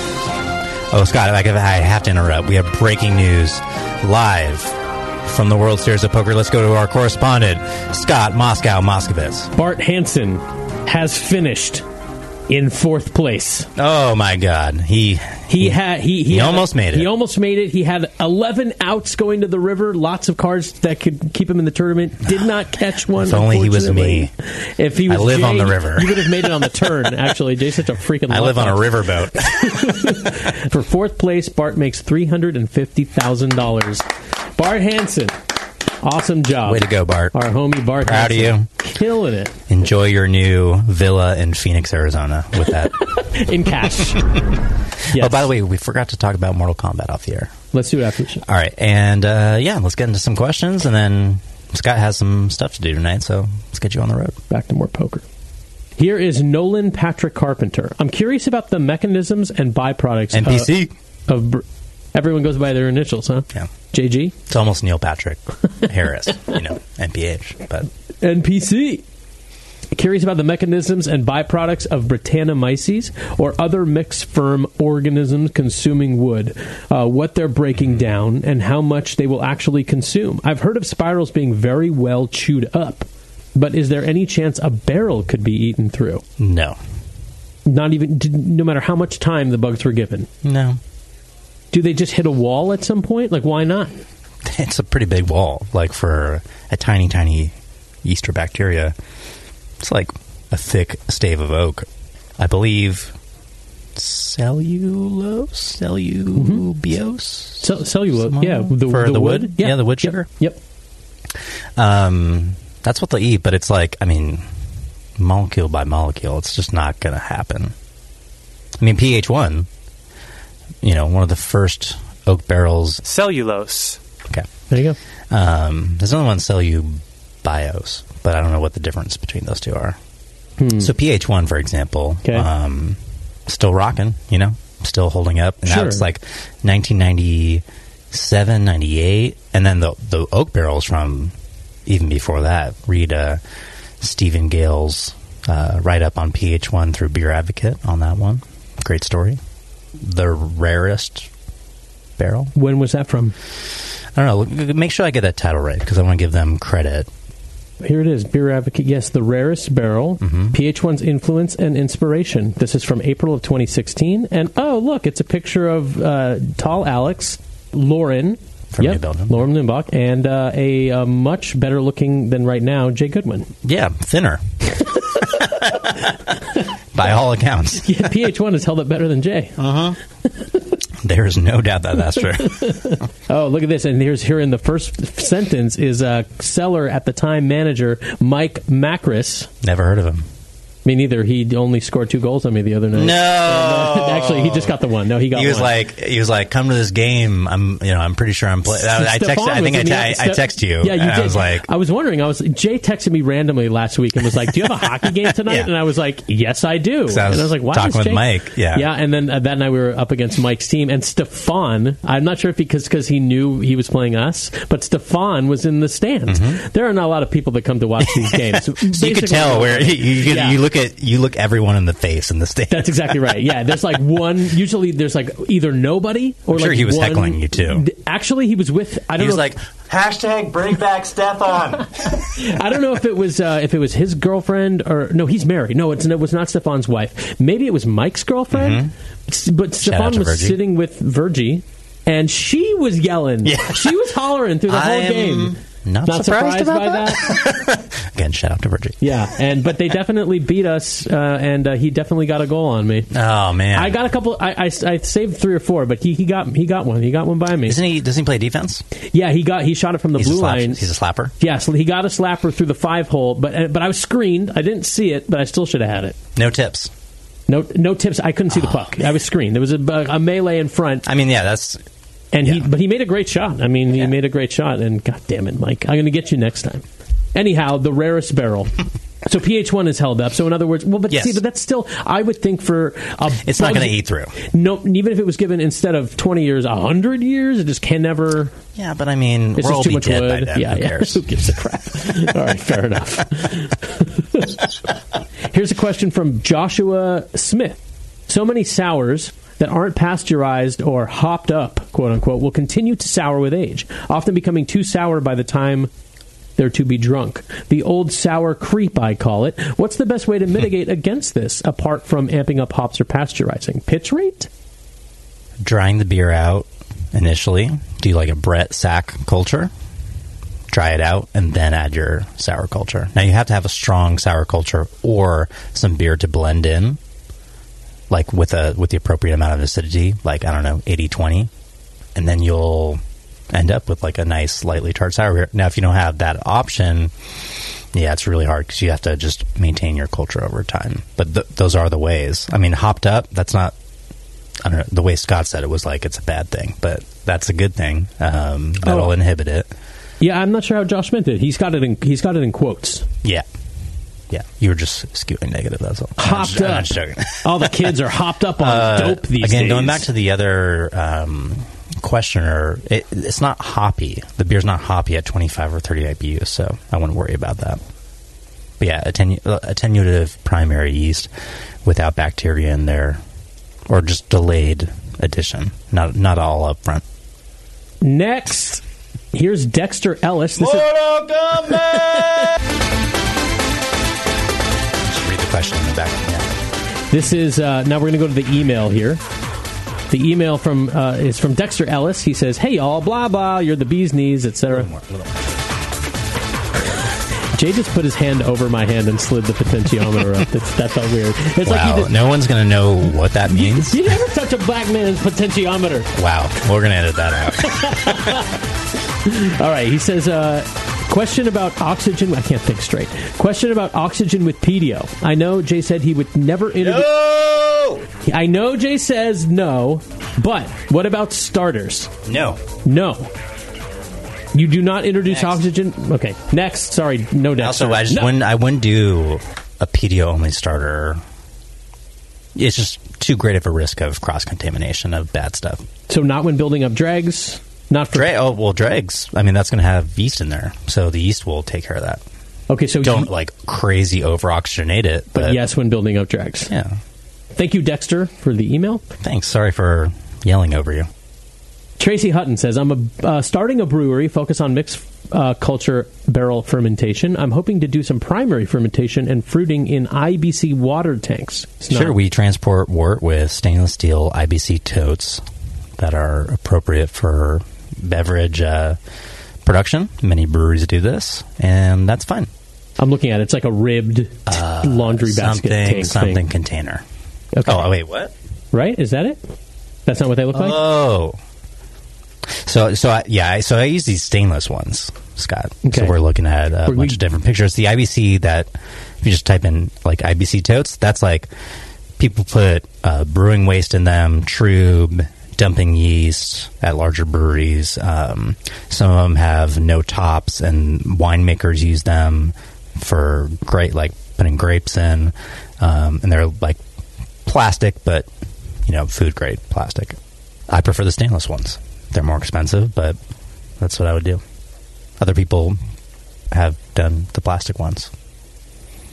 Oh, Scott, I have to interrupt. We have breaking news live from the World Series of Poker. Let's go to our correspondent, Scott Moscow Moskovitz. Bart Hansen has finished in fourth place. Oh my God, he he had he he, he had almost a, made it. He almost made it. He had eleven outs going to the river. Lots of cards that could keep him in the tournament. Did not catch one. If only he was me. If he was I live Jay, on the river. You would have made it on the turn. Actually, Jay's such a freaking. I live on a luck. riverboat. For fourth place, Bart makes three hundred and fifty thousand dollars. Bart Hansen. Awesome job. Way to go, Bart. Our homie Bart Proud Hansen. of you. Killing it. Enjoy your new villa in Phoenix, Arizona with that. In cash. Yes. Oh, by the way, we forgot to talk about Mortal Kombat off the air. Let's do it after the show. All right, and uh, yeah, let's get into some questions, and then Scott has some stuff to do tonight, so let's get you on the road. Back to more poker. Here is Nolan Patrick Carpenter. I'm curious about the mechanisms and byproducts. N P C. Uh, of br- everyone goes by their initials, huh? Yeah. J G? It's almost Neil Patrick Harris, you know, N P H, but N P C. Curious about the mechanisms and byproducts of Brettanomyces or other mixed firm organisms consuming wood, uh, what they're breaking down, and how much they will actually consume. I've heard of spirals being very well chewed up, but is there any chance a barrel could be eaten through? no. Not even, no matter how much time the bugs were given. No. Do they just hit a wall at some point? Like, why not? It's a pretty big wall, like for a tiny, tiny yeast or bacteria. It's like a thick stave of oak. I believe cellulose? Cellubiose? Cell- cellulose, Small? yeah. The, For the, the wood? wood? Yeah, the wood Yep. sugar. Yep. Um, that's what they eat, but it's like, I mean, molecule by molecule, it's just not going to happen. I mean, P H one, you know, one of the first oak barrels. Cellulose. Okay. There you go. Um, there's another one, cellubiose, but I don't know what the difference between those two are. Hmm. So P H one, for example, Okay. um, still rocking, you know, still holding up. And Sure. that was like nineteen ninety-seven, ninety-eight. And then the, the oak barrels from even before that. Read uh, Stephen Gale's uh, write-up on P H one through Beer Advocate on that one. Great story. The rarest barrel. When was that from? I don't know. Make sure I get that title right because I want to give them credit. Here it is, Beer Advocate. Yes, the rarest barrel, Mm-hmm. P H one's influence and inspiration. This is from April of twenty sixteen. And, oh, look, it's a picture of uh, tall Alex, Lauren. From yep, New Belgium. Lauren Limbach, and uh, a uh, much better looking than right now, Jay Goodwin. Yeah, thinner. By all accounts. Yeah, P H one has held up better than Jay. Uh huh. There's no doubt that that's true. Oh, look at this. And here's here in the first sentence is uh, seller at the time manager, Mike Macris. Never heard of him. Me neither. He only scored two goals on me the other night. No, Uh, actually, he just got the one. No, he got. He was one. like, he was like, come to this game. I'm, you know, I'm pretty sure I'm playing. I, I text. I think I, te- I, I text you. Yeah, you and did. I was like, I was wondering. I was Jay texted me randomly last week and was like, "Do you have a hockey game tonight?" Yeah. And I was like, "Yes, I do." I was and I was like, "Why talking is with Jay-" Mike. Yeah, yeah." And then uh, that night we were up against Mike's team, and Stefan. I'm not sure if because because he knew he was playing us, but Stefan was in the stands. Mm-hmm. There are not a lot of people that come to watch these games. so you could tell where you, you, could, Yeah. you look at you look everyone in the face in the state. That's exactly right. Yeah, there's like one. Usually, there's like either nobody or I'm sure like he was one, heckling you too. Actually, he was with. I don't He was know. like hashtag bring back Stefan. I don't know if it was uh, if it was his girlfriend or no. He's married. No, it's, it was not Stefan's wife. Maybe it was Mike's girlfriend. Mm-hmm. But Stefan was Virgie. sitting with Virgie, and she was yelling. Yeah. She was hollering through the whole I'm game. Not, Not surprised, surprised about by that. Again, shout out to Virgie. Yeah, and but they definitely beat us, uh, and uh, he definitely got a goal on me. Oh man, I got a couple. I, I, I saved three or four, but he, he got he got one. He got one by me. Isn't he? Doesn't he play defense? Yeah, he got he shot it from the He's blue a slap, line. He's a slapper. Yeah, so he got a slapper through the five hole, but uh, but I was screened. I didn't see it, but I still should have had it. No tips. No no tips. I couldn't see the puck. I was screened. There was a, a melee in front. I mean, yeah, that's. And yeah. he, but he made a great shot. I mean, he Yeah. made a great shot. And God damn it, Mike, I'm going to get you next time. Anyhow, the rarest barrel. So P H one is held up. So in other words, well, but Yes. see, but that's still. I would think for a It's not Bugs- going to eat through. No, even if it was given instead of twenty years, a hundred years, it just can never. Yeah, but I mean, It's we'll all just too be much dead wood. by then. Yeah, Who yeah. cares? Who gives a crap? All right, fair enough. Here's a question from Joshua Smith. So many sours that aren't pasteurized or hopped up, quote unquote, will continue to sour with age, often becoming too sour by the time they're to be drunk. The old sour creep, I call it. What's the best way to mitigate against this, apart from amping up hops or pasteurizing? Pitch rate? Drying the beer out initially. Do like a Brett sack culture. Dry it out and then add your sour culture. Now you have to have a strong sour culture or some beer to blend in, like with a with the appropriate amount of acidity, like I don't know, eighty twenty, and then you'll end up with like a nice slightly tart sour beer. Now if you don't have that option, yeah, it's really hard because you have to just maintain your culture over time. But th- those are the ways. I mean, hopped up, that's not. I don't know, the way Scott said it was like it's a bad thing, but that's a good thing. Um, that'll Oh. inhibit it. Yeah, I'm not sure how Josh meant it. He's got it in he's got it in quotes. Yeah. Yeah. You were just skewing negative, that's all. Hopped I'm up. not joking. All the kids are hopped up on Uh, dope these again, days. going back to the other um, questioner, it, it's not hoppy. The beer's not hoppy at twenty-five or thirty I B U, so I wouldn't worry about that. But yeah, attenu- attenuative primary yeast without bacteria in there, or just delayed addition, not not all up front. Next, here's Dexter Ellis. This is, Just read the question in the back. Yeah. this is uh, now we're going to go to the email here. The email from uh, is from Dexter Ellis. He says, "Hey y'all, blah blah, you're the bee's knees, et cetera" Jay just put his hand over my hand and slid the potentiometer up. That's, that felt weird. It's Wow, like he did, no one's going to know what that means. you never touch a black man's potentiometer. Wow, we're going to edit that out. All right, he says, uh, question about oxygen. I can't think straight. Question about oxygen with pedio. I know Jay said he would never introduce. No! I know Jay says no, but what about starters? No. No. You do not introduce Next. oxygen? Okay, next. Sorry, no doubt. Also, I just no. wouldn't, I wouldn't do a P D O only starter. It's just too great of a risk of cross contamination of bad stuff. So not when building up dregs? Not for... Dra- oh well, dregs. I mean, that's going to have yeast in there, so the yeast will take care of that. Okay, so Don't you- like crazy over oxygenate it, But, but, yes, when building up dregs. yeah. Thank you, Dexter, for the email. Thanks. Sorry for yelling over you. Tracy Hutton says, I'm a, uh, starting a brewery, focus on mixed uh, culture barrel fermentation. I'm hoping to do some primary fermentation and fruiting in I B C water tanks. It's not- Sure, we transport wort with stainless steel I B C totes that are appropriate for beverage uh, production. Many breweries do this, and that's fine. I'm looking at it. It's like a ribbed Uh, laundry basket something, tank something thing. container. Okay. Oh, wait, what? Right? Is that it? That's not what they look like? Oh. So, so I, yeah, I, so I use these stainless ones, Scott. Okay. So we're looking at a We're- bunch we- of different pictures. The I B C that, if you just type in like I B C totes, that's like people put uh, brewing waste in them, trube, dumping yeast at larger breweries. Um, some of them have no tops, and winemakers use them for great, like putting grapes in, um, and they're like plastic, but you know, food grade plastic. I prefer the stainless ones. They're more expensive, but that's what I would do. Other people have done the plastic ones.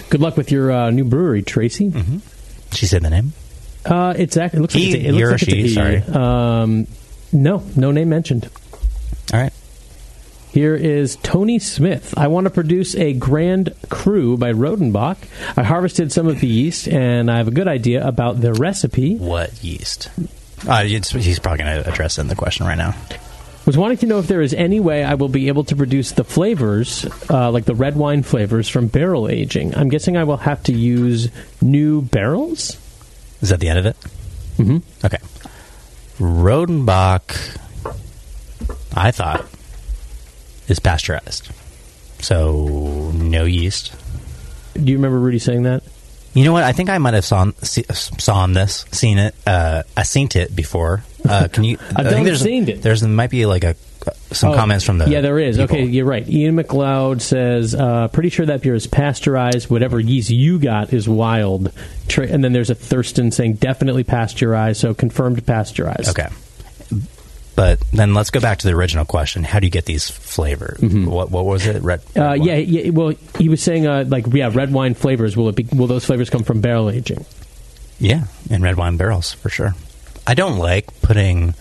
Good luck with your uh, new brewery, Tracy. Mm-hmm. She said the name? Uh, it's act- it looks He, like it's a, it he looks or like it's a she, he. sorry. Um, no, no name mentioned. All right. Here is Tony Smith. I want to produce a Grand Cru by Rodenbach. I harvested some of the yeast, and I have a good idea about the recipe. What yeast? Uh, it's, he's probably going to address it in the question right now. Was wanting to know if there is any way I will be able to produce the flavors, uh, like the red wine flavors, from barrel aging. I'm guessing I will have to use new barrels? Is that the end of it? Mm-hmm. Okay. Rodenbach, I thought, is pasteurized. So, no yeast. Do you remember Rudy saying that? You know what? I think I might have saw, see, saw this, seen it. Uh, I seen it before. Uh, can you? I've I think done there's seen it. There's might be like a some Oh, comments from the yeah, there is. people. Okay, you're right. Ian McLeod says, uh, pretty sure that beer is pasteurized. Whatever yeast you got is wild. Tra- and then there's a Thurston saying definitely pasteurized, so confirmed pasteurized. Okay. But then let's go back to the original question. How do you get these flavors? Mm-hmm. What, what was it? Red, Uh, red yeah, wine? yeah. Well, he was saying, uh, like, yeah, red wine flavors. Will it be? Will those flavors come from barrel aging? Yeah, in red wine barrels, for sure. I don't like putting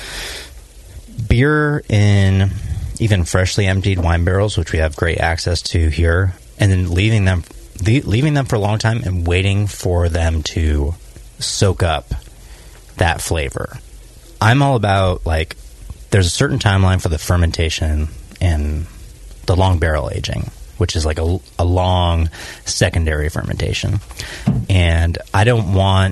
beer in even freshly emptied wine barrels, which we have great access to here, and then leaving them le- leaving them for a long time and waiting for them to soak up that flavor. I'm all about, like, there's a certain timeline for the fermentation and the long barrel aging, which is like a, a long secondary fermentation. And I don't want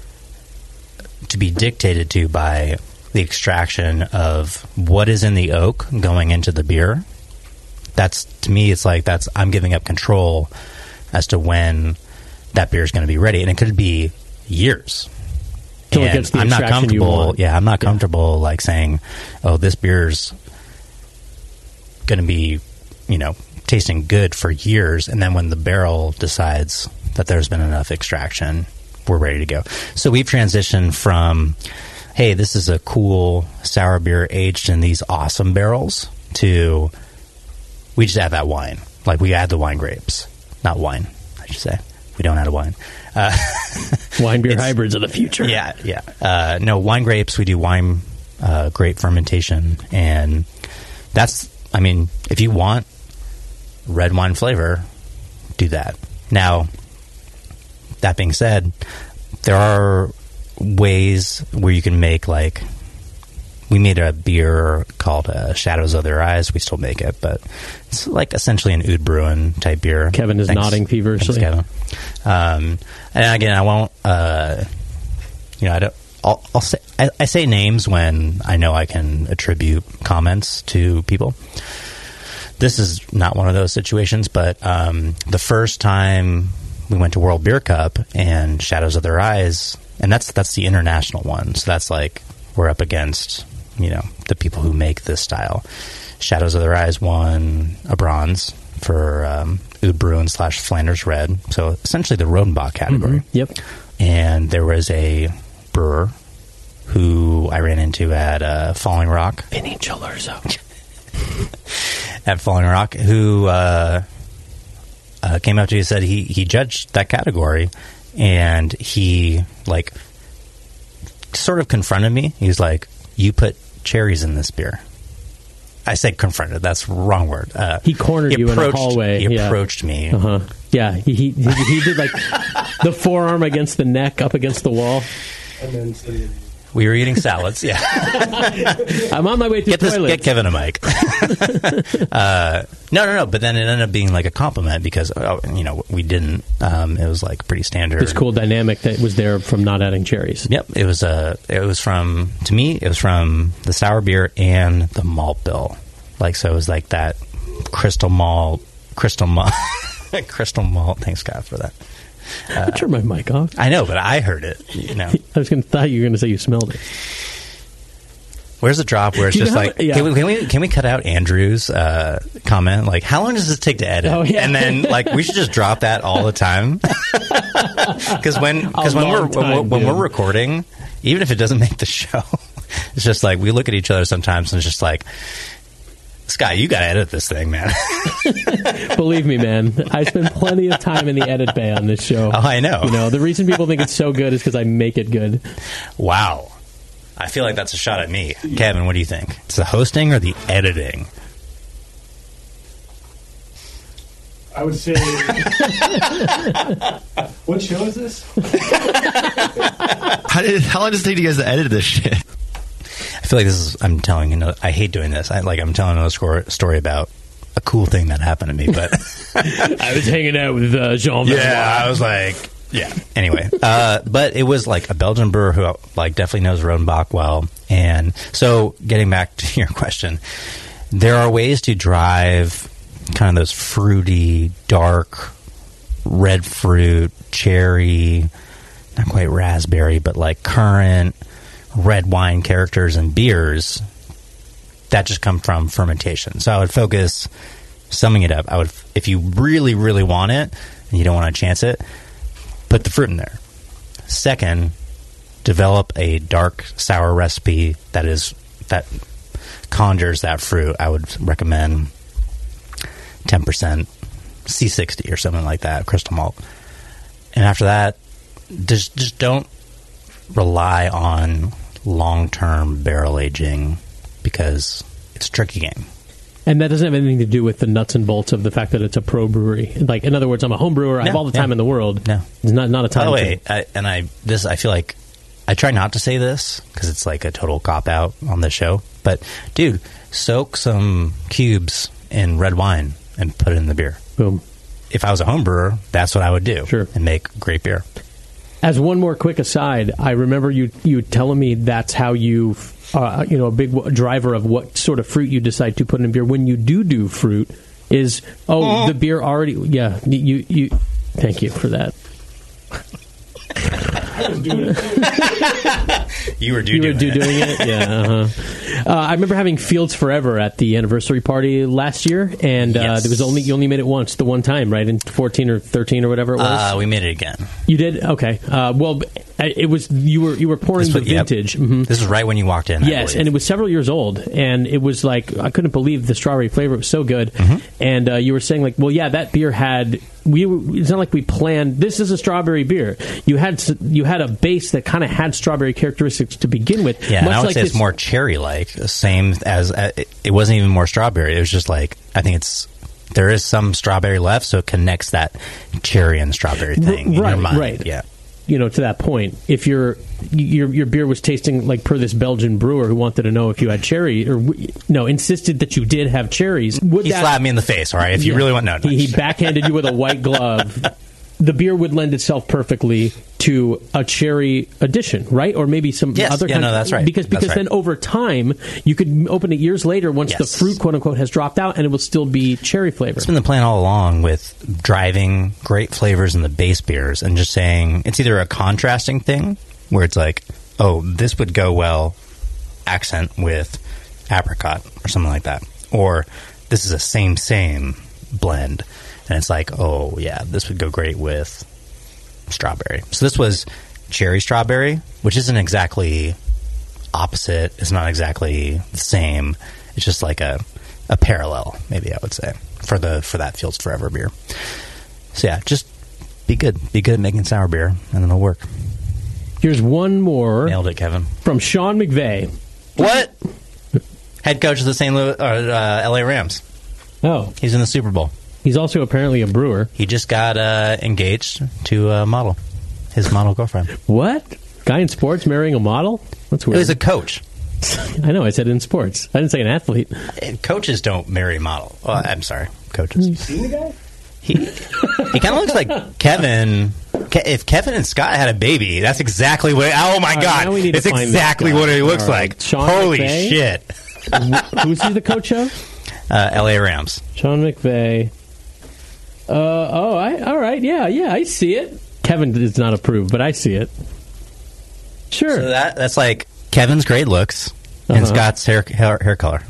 to be dictated to by the extraction of what is in the oak going into the beer. That's, to me, it's like that's I'm giving up control as to when that beer is going to be ready. And it could be years. Till it And gets the I'm not extraction you comfortable. want. Yeah, I'm not comfortable like saying, "Oh, this beer's going to be, you know, tasting good for years," and then when the barrel decides that there's been enough extraction, we're ready to go. So we've transitioned from, "Hey, this is a cool sour beer aged in these awesome barrels," to we just add that wine. Like we add the wine grapes, not wine, I should say. We don't add a wine. Uh, Wine beer hybrids of the future. Yeah, yeah. Uh, no, wine grapes, we do wine uh, grape fermentation. And that's, I mean, if you want red wine flavor, do that. Now, that being said, there are ways where you can make, like, we made a beer called uh, Shadows of Their Eyes. We still make it, but it's like essentially an Oud Bruin type beer. Kevin is Thanks. nodding feverishly. Thanks, Kevin. Um, and again, I won't. Uh, you know, I don't. I'll, I'll say I, I say names when I know I can attribute comments to people. This is not one of those situations, but um, the first time we went to World Beer Cup and Shadows of Their Eyes, and that's that's the international one. So that's like we're up against, you know, the people who make this style. Shadows of Their Eyes won a bronze for um, Oud Bruin slash Flanders Red. So essentially the Rodenbach category. Mm-hmm. Yep. And there was a brewer who I ran into at uh, Falling Rock. Vinny Chilurzo. At Falling Rock, who uh, uh, came up to me and said he, he judged that category, and he, like, sort of confronted me. He's like, "You put cherries in this beer." I said confronted. That's the wrong word. Uh, He cornered he you in a approached- hallway. He Yeah. approached me. Uh-huh. Yeah, he, he, he, he did, like, the forearm against the neck, up against the wall. And then said, We were eating salads. Yeah. I'm on my way to Get the this, toilet. get Kevin a mic. uh, no, no, no. But then it ended up being like a compliment because, oh, you know, we didn't. Um, it was like pretty standard. This cool dynamic that was there from not adding cherries. Yep. It was uh, It was from, to me, it was from the sour beer and the malt bill. Like, so it was like that crystal malt, crystal malt, crystal malt. Thanks, Scott, for that. Uh, I turned my mic off. I know, but I heard it. You know, I was going to thought you were going to say you smelled it. where's the drop where it's You just know like, how- yeah. can, we, can we can we cut out Andrew's uh, comment? Like, how long does this take to edit? Oh, yeah. And then like we should just drop that all the time because when because when we're long time, when, when dude. we're recording, even if it doesn't make the show, it's just like we look at each other sometimes and it's just like, Scott, you got to edit this thing, man. Believe me, man. I spend plenty of time in the edit bay on this show. Oh, I know. You know, the reason people think it's so good is because I make it good. Wow. I feel like that's a shot at me. Kevin, what do you think? It's the hosting or the editing? I would say. What show is this? How, did, how long does it take you guys to edit this shit? I feel like this is. I'm telling you. Know, I hate doing this. I like. I'm telling another score, story about a cool thing that happened to me. But I was hanging out with uh, Jean. Yeah, I was like, yeah. Anyway, uh, but it was like a Belgian brewer who like definitely knows Rodenbach well. And so, getting back to your question, there are ways to drive kind of those fruity, dark, red fruit, cherry, not quite raspberry, but like currant, red wine characters and beers that just come from fermentation. So I would focus summing it up. I would, if you really, really want it and you don't want to chance it, put the fruit in there. Second, develop a dark sour recipe that is that conjures that fruit. I would recommend ten percent C sixty or something like that, crystal malt. And after that, just just don't rely on long-term barrel aging because it's a tricky game. And that doesn't have anything to do with the nuts and bolts of the fact that it's a pro brewery. Like, in other words, I'm a home brewer. I have all the time no. in the world. No, it's not not a time. By the way, I, and I this I feel like I try not to say this because it's like a total cop out on the show. But dude, soak some cubes in red wine and put it in the beer. Boom. If I was a home brewer, that's what I would do. Sure. And make great beer. As one more quick aside, I remember you you telling me that's how you, uh, you know, a big w- driver of what sort of fruit you decide to put in beer when you do do fruit is, oh, mm. the beer already, yeah, you, you, thank you for that. I was doing it. You were, you doing, were do it. doing it. Yeah. Uh-huh. Uh, I remember having Fields Forever at the anniversary party last year, and uh, Yes. there was only you only made it once, the one time, right, in fourteen or thirteen or whatever it was. Uh, we made it again. You did? Okay. Uh, well, it was you were you were pouring This the was- yep. vintage. Mm-hmm. This was right when you walked in. I Yes, believe. and it was several years old, and it was like I couldn't believe the strawberry flavor. It was so good, Mm-hmm. and uh, you were saying like, well, yeah, that beer had we. It's not like we planned. This is a strawberry beer. You had s- you had a base that kind of had strawberry characteristics to begin with. Yeah, and much I would like say this, it's more cherry-like, same as uh, it, it wasn't even more strawberry. It was just like I think it's there is some strawberry left, so it connects that cherry and strawberry thing in right, your mind. right. Yeah, you know, to that point, if your your your beer was tasting like per this Belgian brewer who wanted to know if you had cherry or no insisted that you did have cherries, would he that, slapped me in the face. All right, if you Yeah. really want, no, no. He, he backhanded you with a white glove. The beer would lend itself perfectly to a cherry addition, right? Or maybe some Yes. other Yeah, kind no, of, that's right. Because because That's then right. over time you could open it years later once Yes. the fruit quote unquote has dropped out and it will still be cherry flavor. It's been the plan all along with driving great flavors in the base beers and just saying it's either a contrasting thing where it's like, oh, this would go well accent with apricot or something like that, or this is a same same blend and it's like, oh yeah, this would go great with strawberry. So this was cherry strawberry, which isn't exactly opposite. It's not exactly the same. It's just like a a parallel, maybe I would say, for the for that Fields Forever beer. So yeah, just be good. Be good at making sour beer, and then it'll work. Here's one more Nailed it, Kevin. from Sean McVay. What? Head coach of the Saint Louis, uh, uh, L A Rams. Oh, He's in the Super Bowl. he's also apparently a brewer. He just got uh, engaged to a model, his model girlfriend. What? Guy in sports marrying a model? That's He weird. was a coach. I know, I said in sports. I didn't say an athlete. And coaches don't marry a model. Well, I'm sorry, coaches. Seen the guy? He he kind of looks like Kevin. Ke- If Kevin and Scott had a baby, that's exactly what. Oh my All right, God! now we need to It's find this exactly guy. what he looks All right. like. Sean Holy McVay? shit! Who's he the coach of? Uh, L A Rams. Sean McVay. Uh, oh, I, all right. Yeah, yeah, I see it. Kevin does not approve, but I see it. Sure. So that that's like Kevin's great looks and Uh-huh. Scott's hair hair, hair color.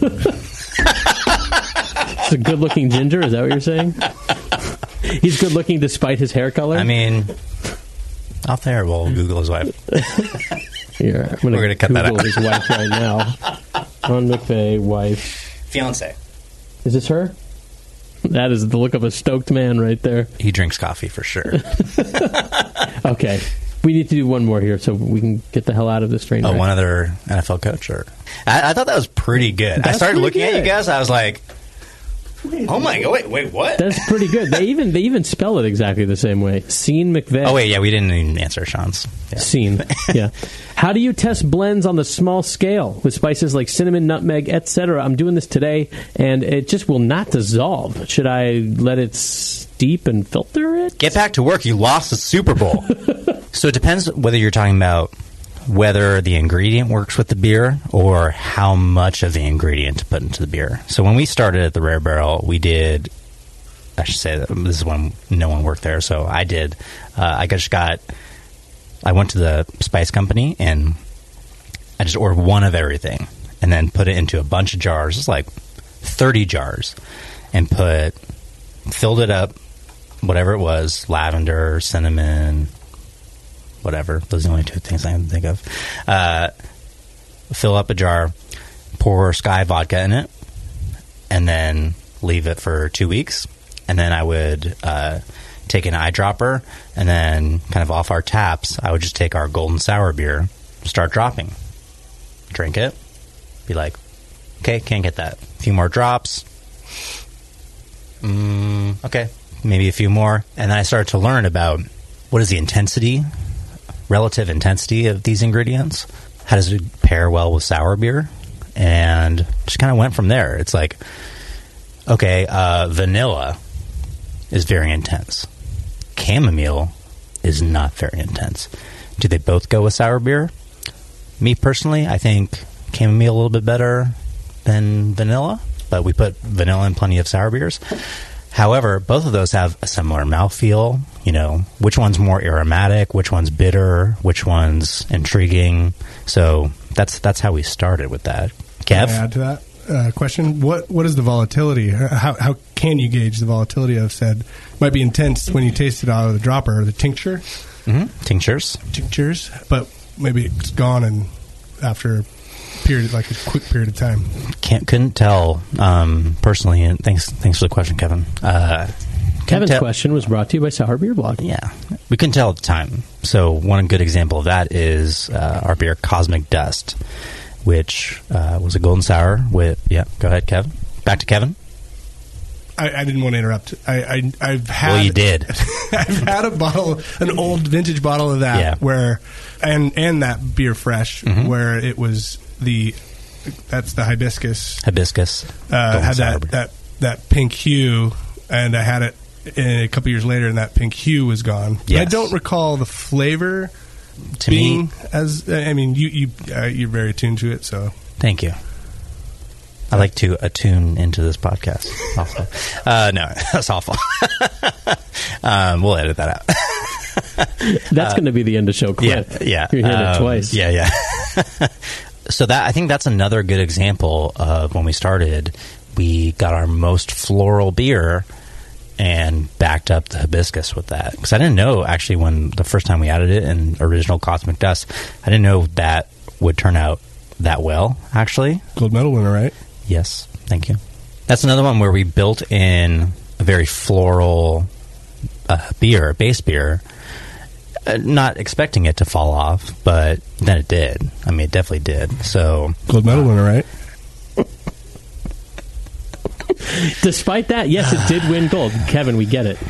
It's a good-looking ginger. Is that what you're saying? He's good-looking despite his hair color? I mean, off there, we'll Google his wife. Here, I'm gonna we're gonna cut that Google out. his wife right now. Sean McVay, wife. Fiance. Is this her? That is the look of a stoked man right there. He drinks coffee for sure. Okay. We need to do one more here so we can get the hell out of this train. Oh, wreck. one other N F L coach? Or I, I thought that was pretty good. That's I started pretty looking good. at you guys. I was like, oh my god, wait, wait, what? That's pretty good. They even they even spell it exactly the same way. Scene McVeigh. Oh, wait, yeah, we didn't even answer Sean's. Yeah. Scene. Yeah. How do you test blends on the small scale with spices like cinnamon, nutmeg, et cetera? I'm doing this today, and it just will not dissolve. Should I let it steep and filter it? Get back to work. You lost the Super Bowl. So it depends whether you're talking about whether the ingredient works with the beer or how much of the ingredient to put into the beer. So when we started at the Rare Barrel, we did, I should say that this is when no one worked there, so I did, uh, I just got, I went to the spice company and I just ordered one of everything and then put it into a bunch of jars. It's like thirty jars and put, filled it up, whatever it was, lavender, cinnamon, whatever. Those are the only two things I can think of. Uh, fill up a jar, pour Sky vodka in it, and then leave it for two weeks. And then I would uh, take an eyedropper, and then kind of off our taps, I would just take our golden sour beer, start dropping. Drink it. Be like, okay, can't get that. A few more drops. Mm, okay, maybe a few more. And then I started to learn about what is the intensity, relative intensity of these ingredients. How does it pair well with sour beer? And just kind of went from there. It's like, okay, uh, vanilla is very intense. Chamomile is not very intense. Do they both go with sour beer? Me personally, I think chamomile a little bit better than vanilla, but we put vanilla in plenty of sour beers. However, both of those have a similar mouthfeel. You know, which one's more aromatic, which one's bitter, which one's intriguing. So that's that's how we started with that. Kev? Can I add to that uh, question? What What is the volatility? How, how can you gauge the volatility of said? Might be intense when you taste it out of the dropper or the tincture. Mm-hmm. Tinctures. Tinctures. But maybe it's gone and after a period, like a quick period of time. Can't, couldn't tell um, personally. And thanks, thanks for the question, Kevin. Uh, Kevin's tell- question was brought to you by Sour Beer Blog. Yeah, we couldn't tell at the time. So one good example of that is uh, our beer Cosmic Dust, which uh, was a golden sour with. Yeah, go ahead, Kevin. Back to Kevin. I, I didn't want to interrupt. I, I I've had. Well, you did. I've had a bottle, an old vintage bottle of that, Yeah. where, and and that beer fresh, Mhm. where it was the, that's the hibiscus. Hibiscus. Uh, golden had sour that, beer. that that pink hue, and I had it a couple years later, and that pink hue was gone. Yes. I don't recall the flavor To being me, as. I mean, you you uh, you're very attuned to it, so thank you. I like to attune into this podcast. Awful. Uh, no, that's awful. um, we'll edit that out. That's going to be the end of show clip. Yeah, yeah. You're hearing Um, it twice. Yeah, yeah. So that I think that's another good example of when we started. We got our most floral beer and backed up the hibiscus with that, because I didn't know actually when the first time we added it in original Cosmic Dust, I didn't know that would turn out that well. Actually, gold medal winner, right? Yes, thank you. That's another one where we built in a very floral uh, beer, base beer, uh, not expecting it to fall off, but then it did. I mean, it definitely did. So gold medal winner, right? Despite that, yes, it did win gold. Kevin, we get it.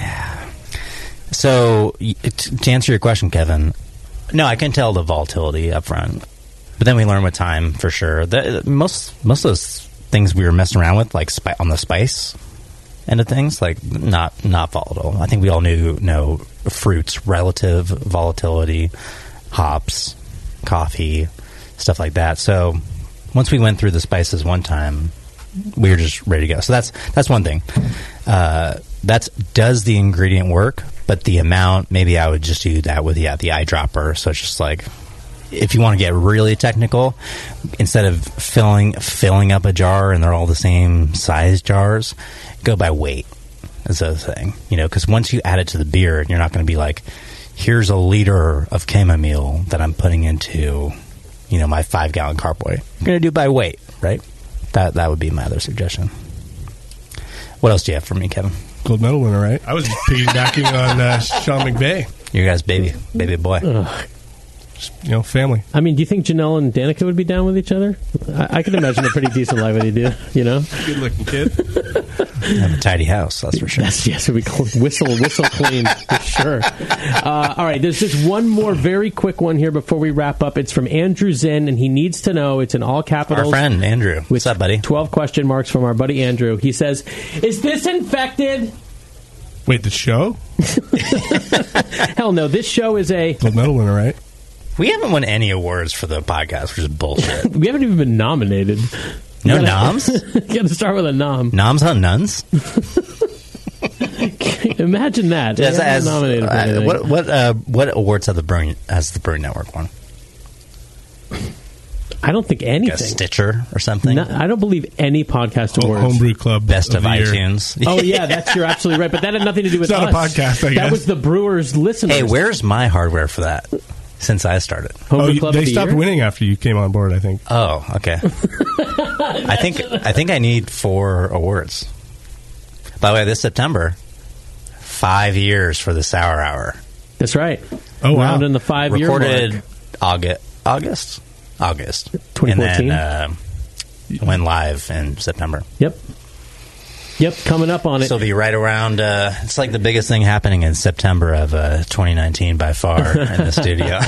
So y- t- to answer your question, Kevin, no, I can tell the volatility up front. But then we learn with time, for sure. The, most most of those things we were messing around with, like spi- on the spice end of things, like not not volatile. I think we all knew know fruits, relative volatility, hops, coffee, stuff like that. So once we went through the spices one time, we were just ready to go. So that's that's one thing. Uh, that's does the ingredient work? But the amount, maybe I would just do that with yeah the eyedropper. So it's just like, if you want to get really technical, instead of filling filling up a jar and they're all the same size jars, go by weight is the thing. You know, because once you add it to the beer, you're not going to be like, here's a liter of chamomile that I'm putting into, you know, my five gallon carboy. You're going to do it by weight, right? That that would be my other suggestion. What else do you have for me, Kevin? Gold medal winner, right? I was just piggybacking on uh, Sean McVay. Your guys' baby, baby boy. Ugh. You know, family. I mean, do you think Janelle and Danica would be down with each other? I, I can imagine a pretty decent life they do, you know? Good looking kid. Have a tidy house, that's for sure. Yes, yes, we call whistle, whistle clean, for sure. Uh, all right, there's just one more very quick one here before we wrap up. It's from Andrew Zinn, and he needs to know, it's in all capitals. Our friend, Andrew. What's up, buddy? twelve question marks from our buddy Andrew. He says, is this infected? Wait, the show? Hell no, this show is a... Gold medal winner, right? We haven't won any awards for the podcast, which is bullshit. We haven't even been nominated. No you gotta, noms? You got to start with a nom. Noms on nuns? Imagine that. As, We haven't as, been nominated for uh, anything. what what uh, what awards have the Brewing has the Brewing Network won? I don't think anything. Like a Stitcher or something? No, I don't believe any podcast awards. Homebrew Club Best of, of the year. iTunes. Oh yeah, that's you're absolutely right. But that had nothing to do with It's not us. a podcast, I That guess. was the Brewers listeners. Hey, where's my hardware for that? Since I started. Homebrew Oh, you- Club they of the stopped year? winning after you came on board, I think. Oh, okay. I think I think I need four awards. By the way, this September, five years for the Sour Hour. That's right. Oh, wow. Round in the five year Recorded mark. August, August, August, twenty fourteen. and then uh, went live in September. Yep. Yep, coming up on it. So it'll be right around. Uh, it's like the biggest thing happening in September of uh, twenty nineteen by far in the studio.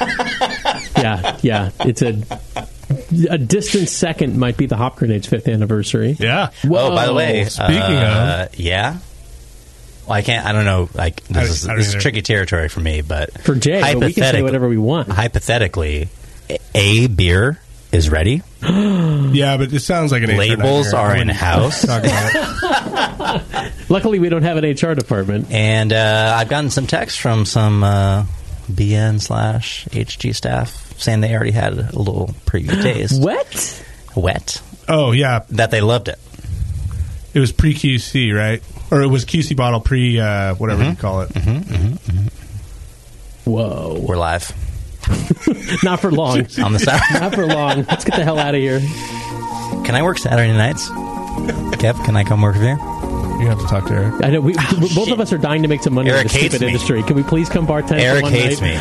yeah, yeah. It's a a distant second might be the Hop Grenade's fifth anniversary. Yeah. Oh, by the way, Speaking uh, yeah. Well, I can't. I don't know. Like this I- is I don't this is either. tricky territory for me. But For Jay, but we can say hypothetically- whatever we want. Hypothetically, a beer is ready. Yeah, but it sounds like an H R Labels nightmare. are I in wouldn't house. talk about it. Luckily, we don't have an H R department. And uh, I've gotten some texts from some uh, B N slash H G staff saying they already had a little preview taste. What? Wet. Oh, yeah. That they loved it. It was pre-Q C, right? Or it was Q C bottle pre, uh, whatever Mm-hmm. you call it. Mm-hmm, mm-hmm, mm-hmm. Whoa. We're live. Not for long. On the Sour. Not for long. Let's get the hell out of here. Can I work Saturday nights? Kev, can I come work with you? You have to talk to Eric. I know. We, Oh, both shit. of us are dying to make some money Eric in this hates stupid me. industry. Can we please come bartend? for Eric one hates night? me.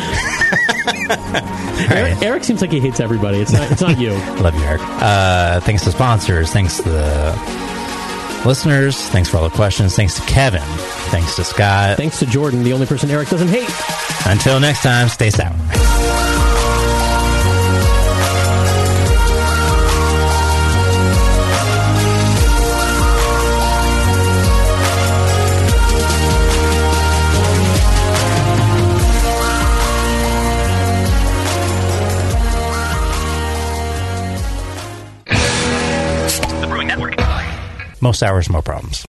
All Eric, right. Eric seems like he hates everybody. It's not. It's not you. Love you, Eric. Uh, thanks to sponsors. Thanks to the listeners. Thanks for all the questions. Thanks to Kevin. Thanks to Scott. Thanks to Jordan, the only person Eric doesn't hate. Until next time, stay sour. Most hours, more problems.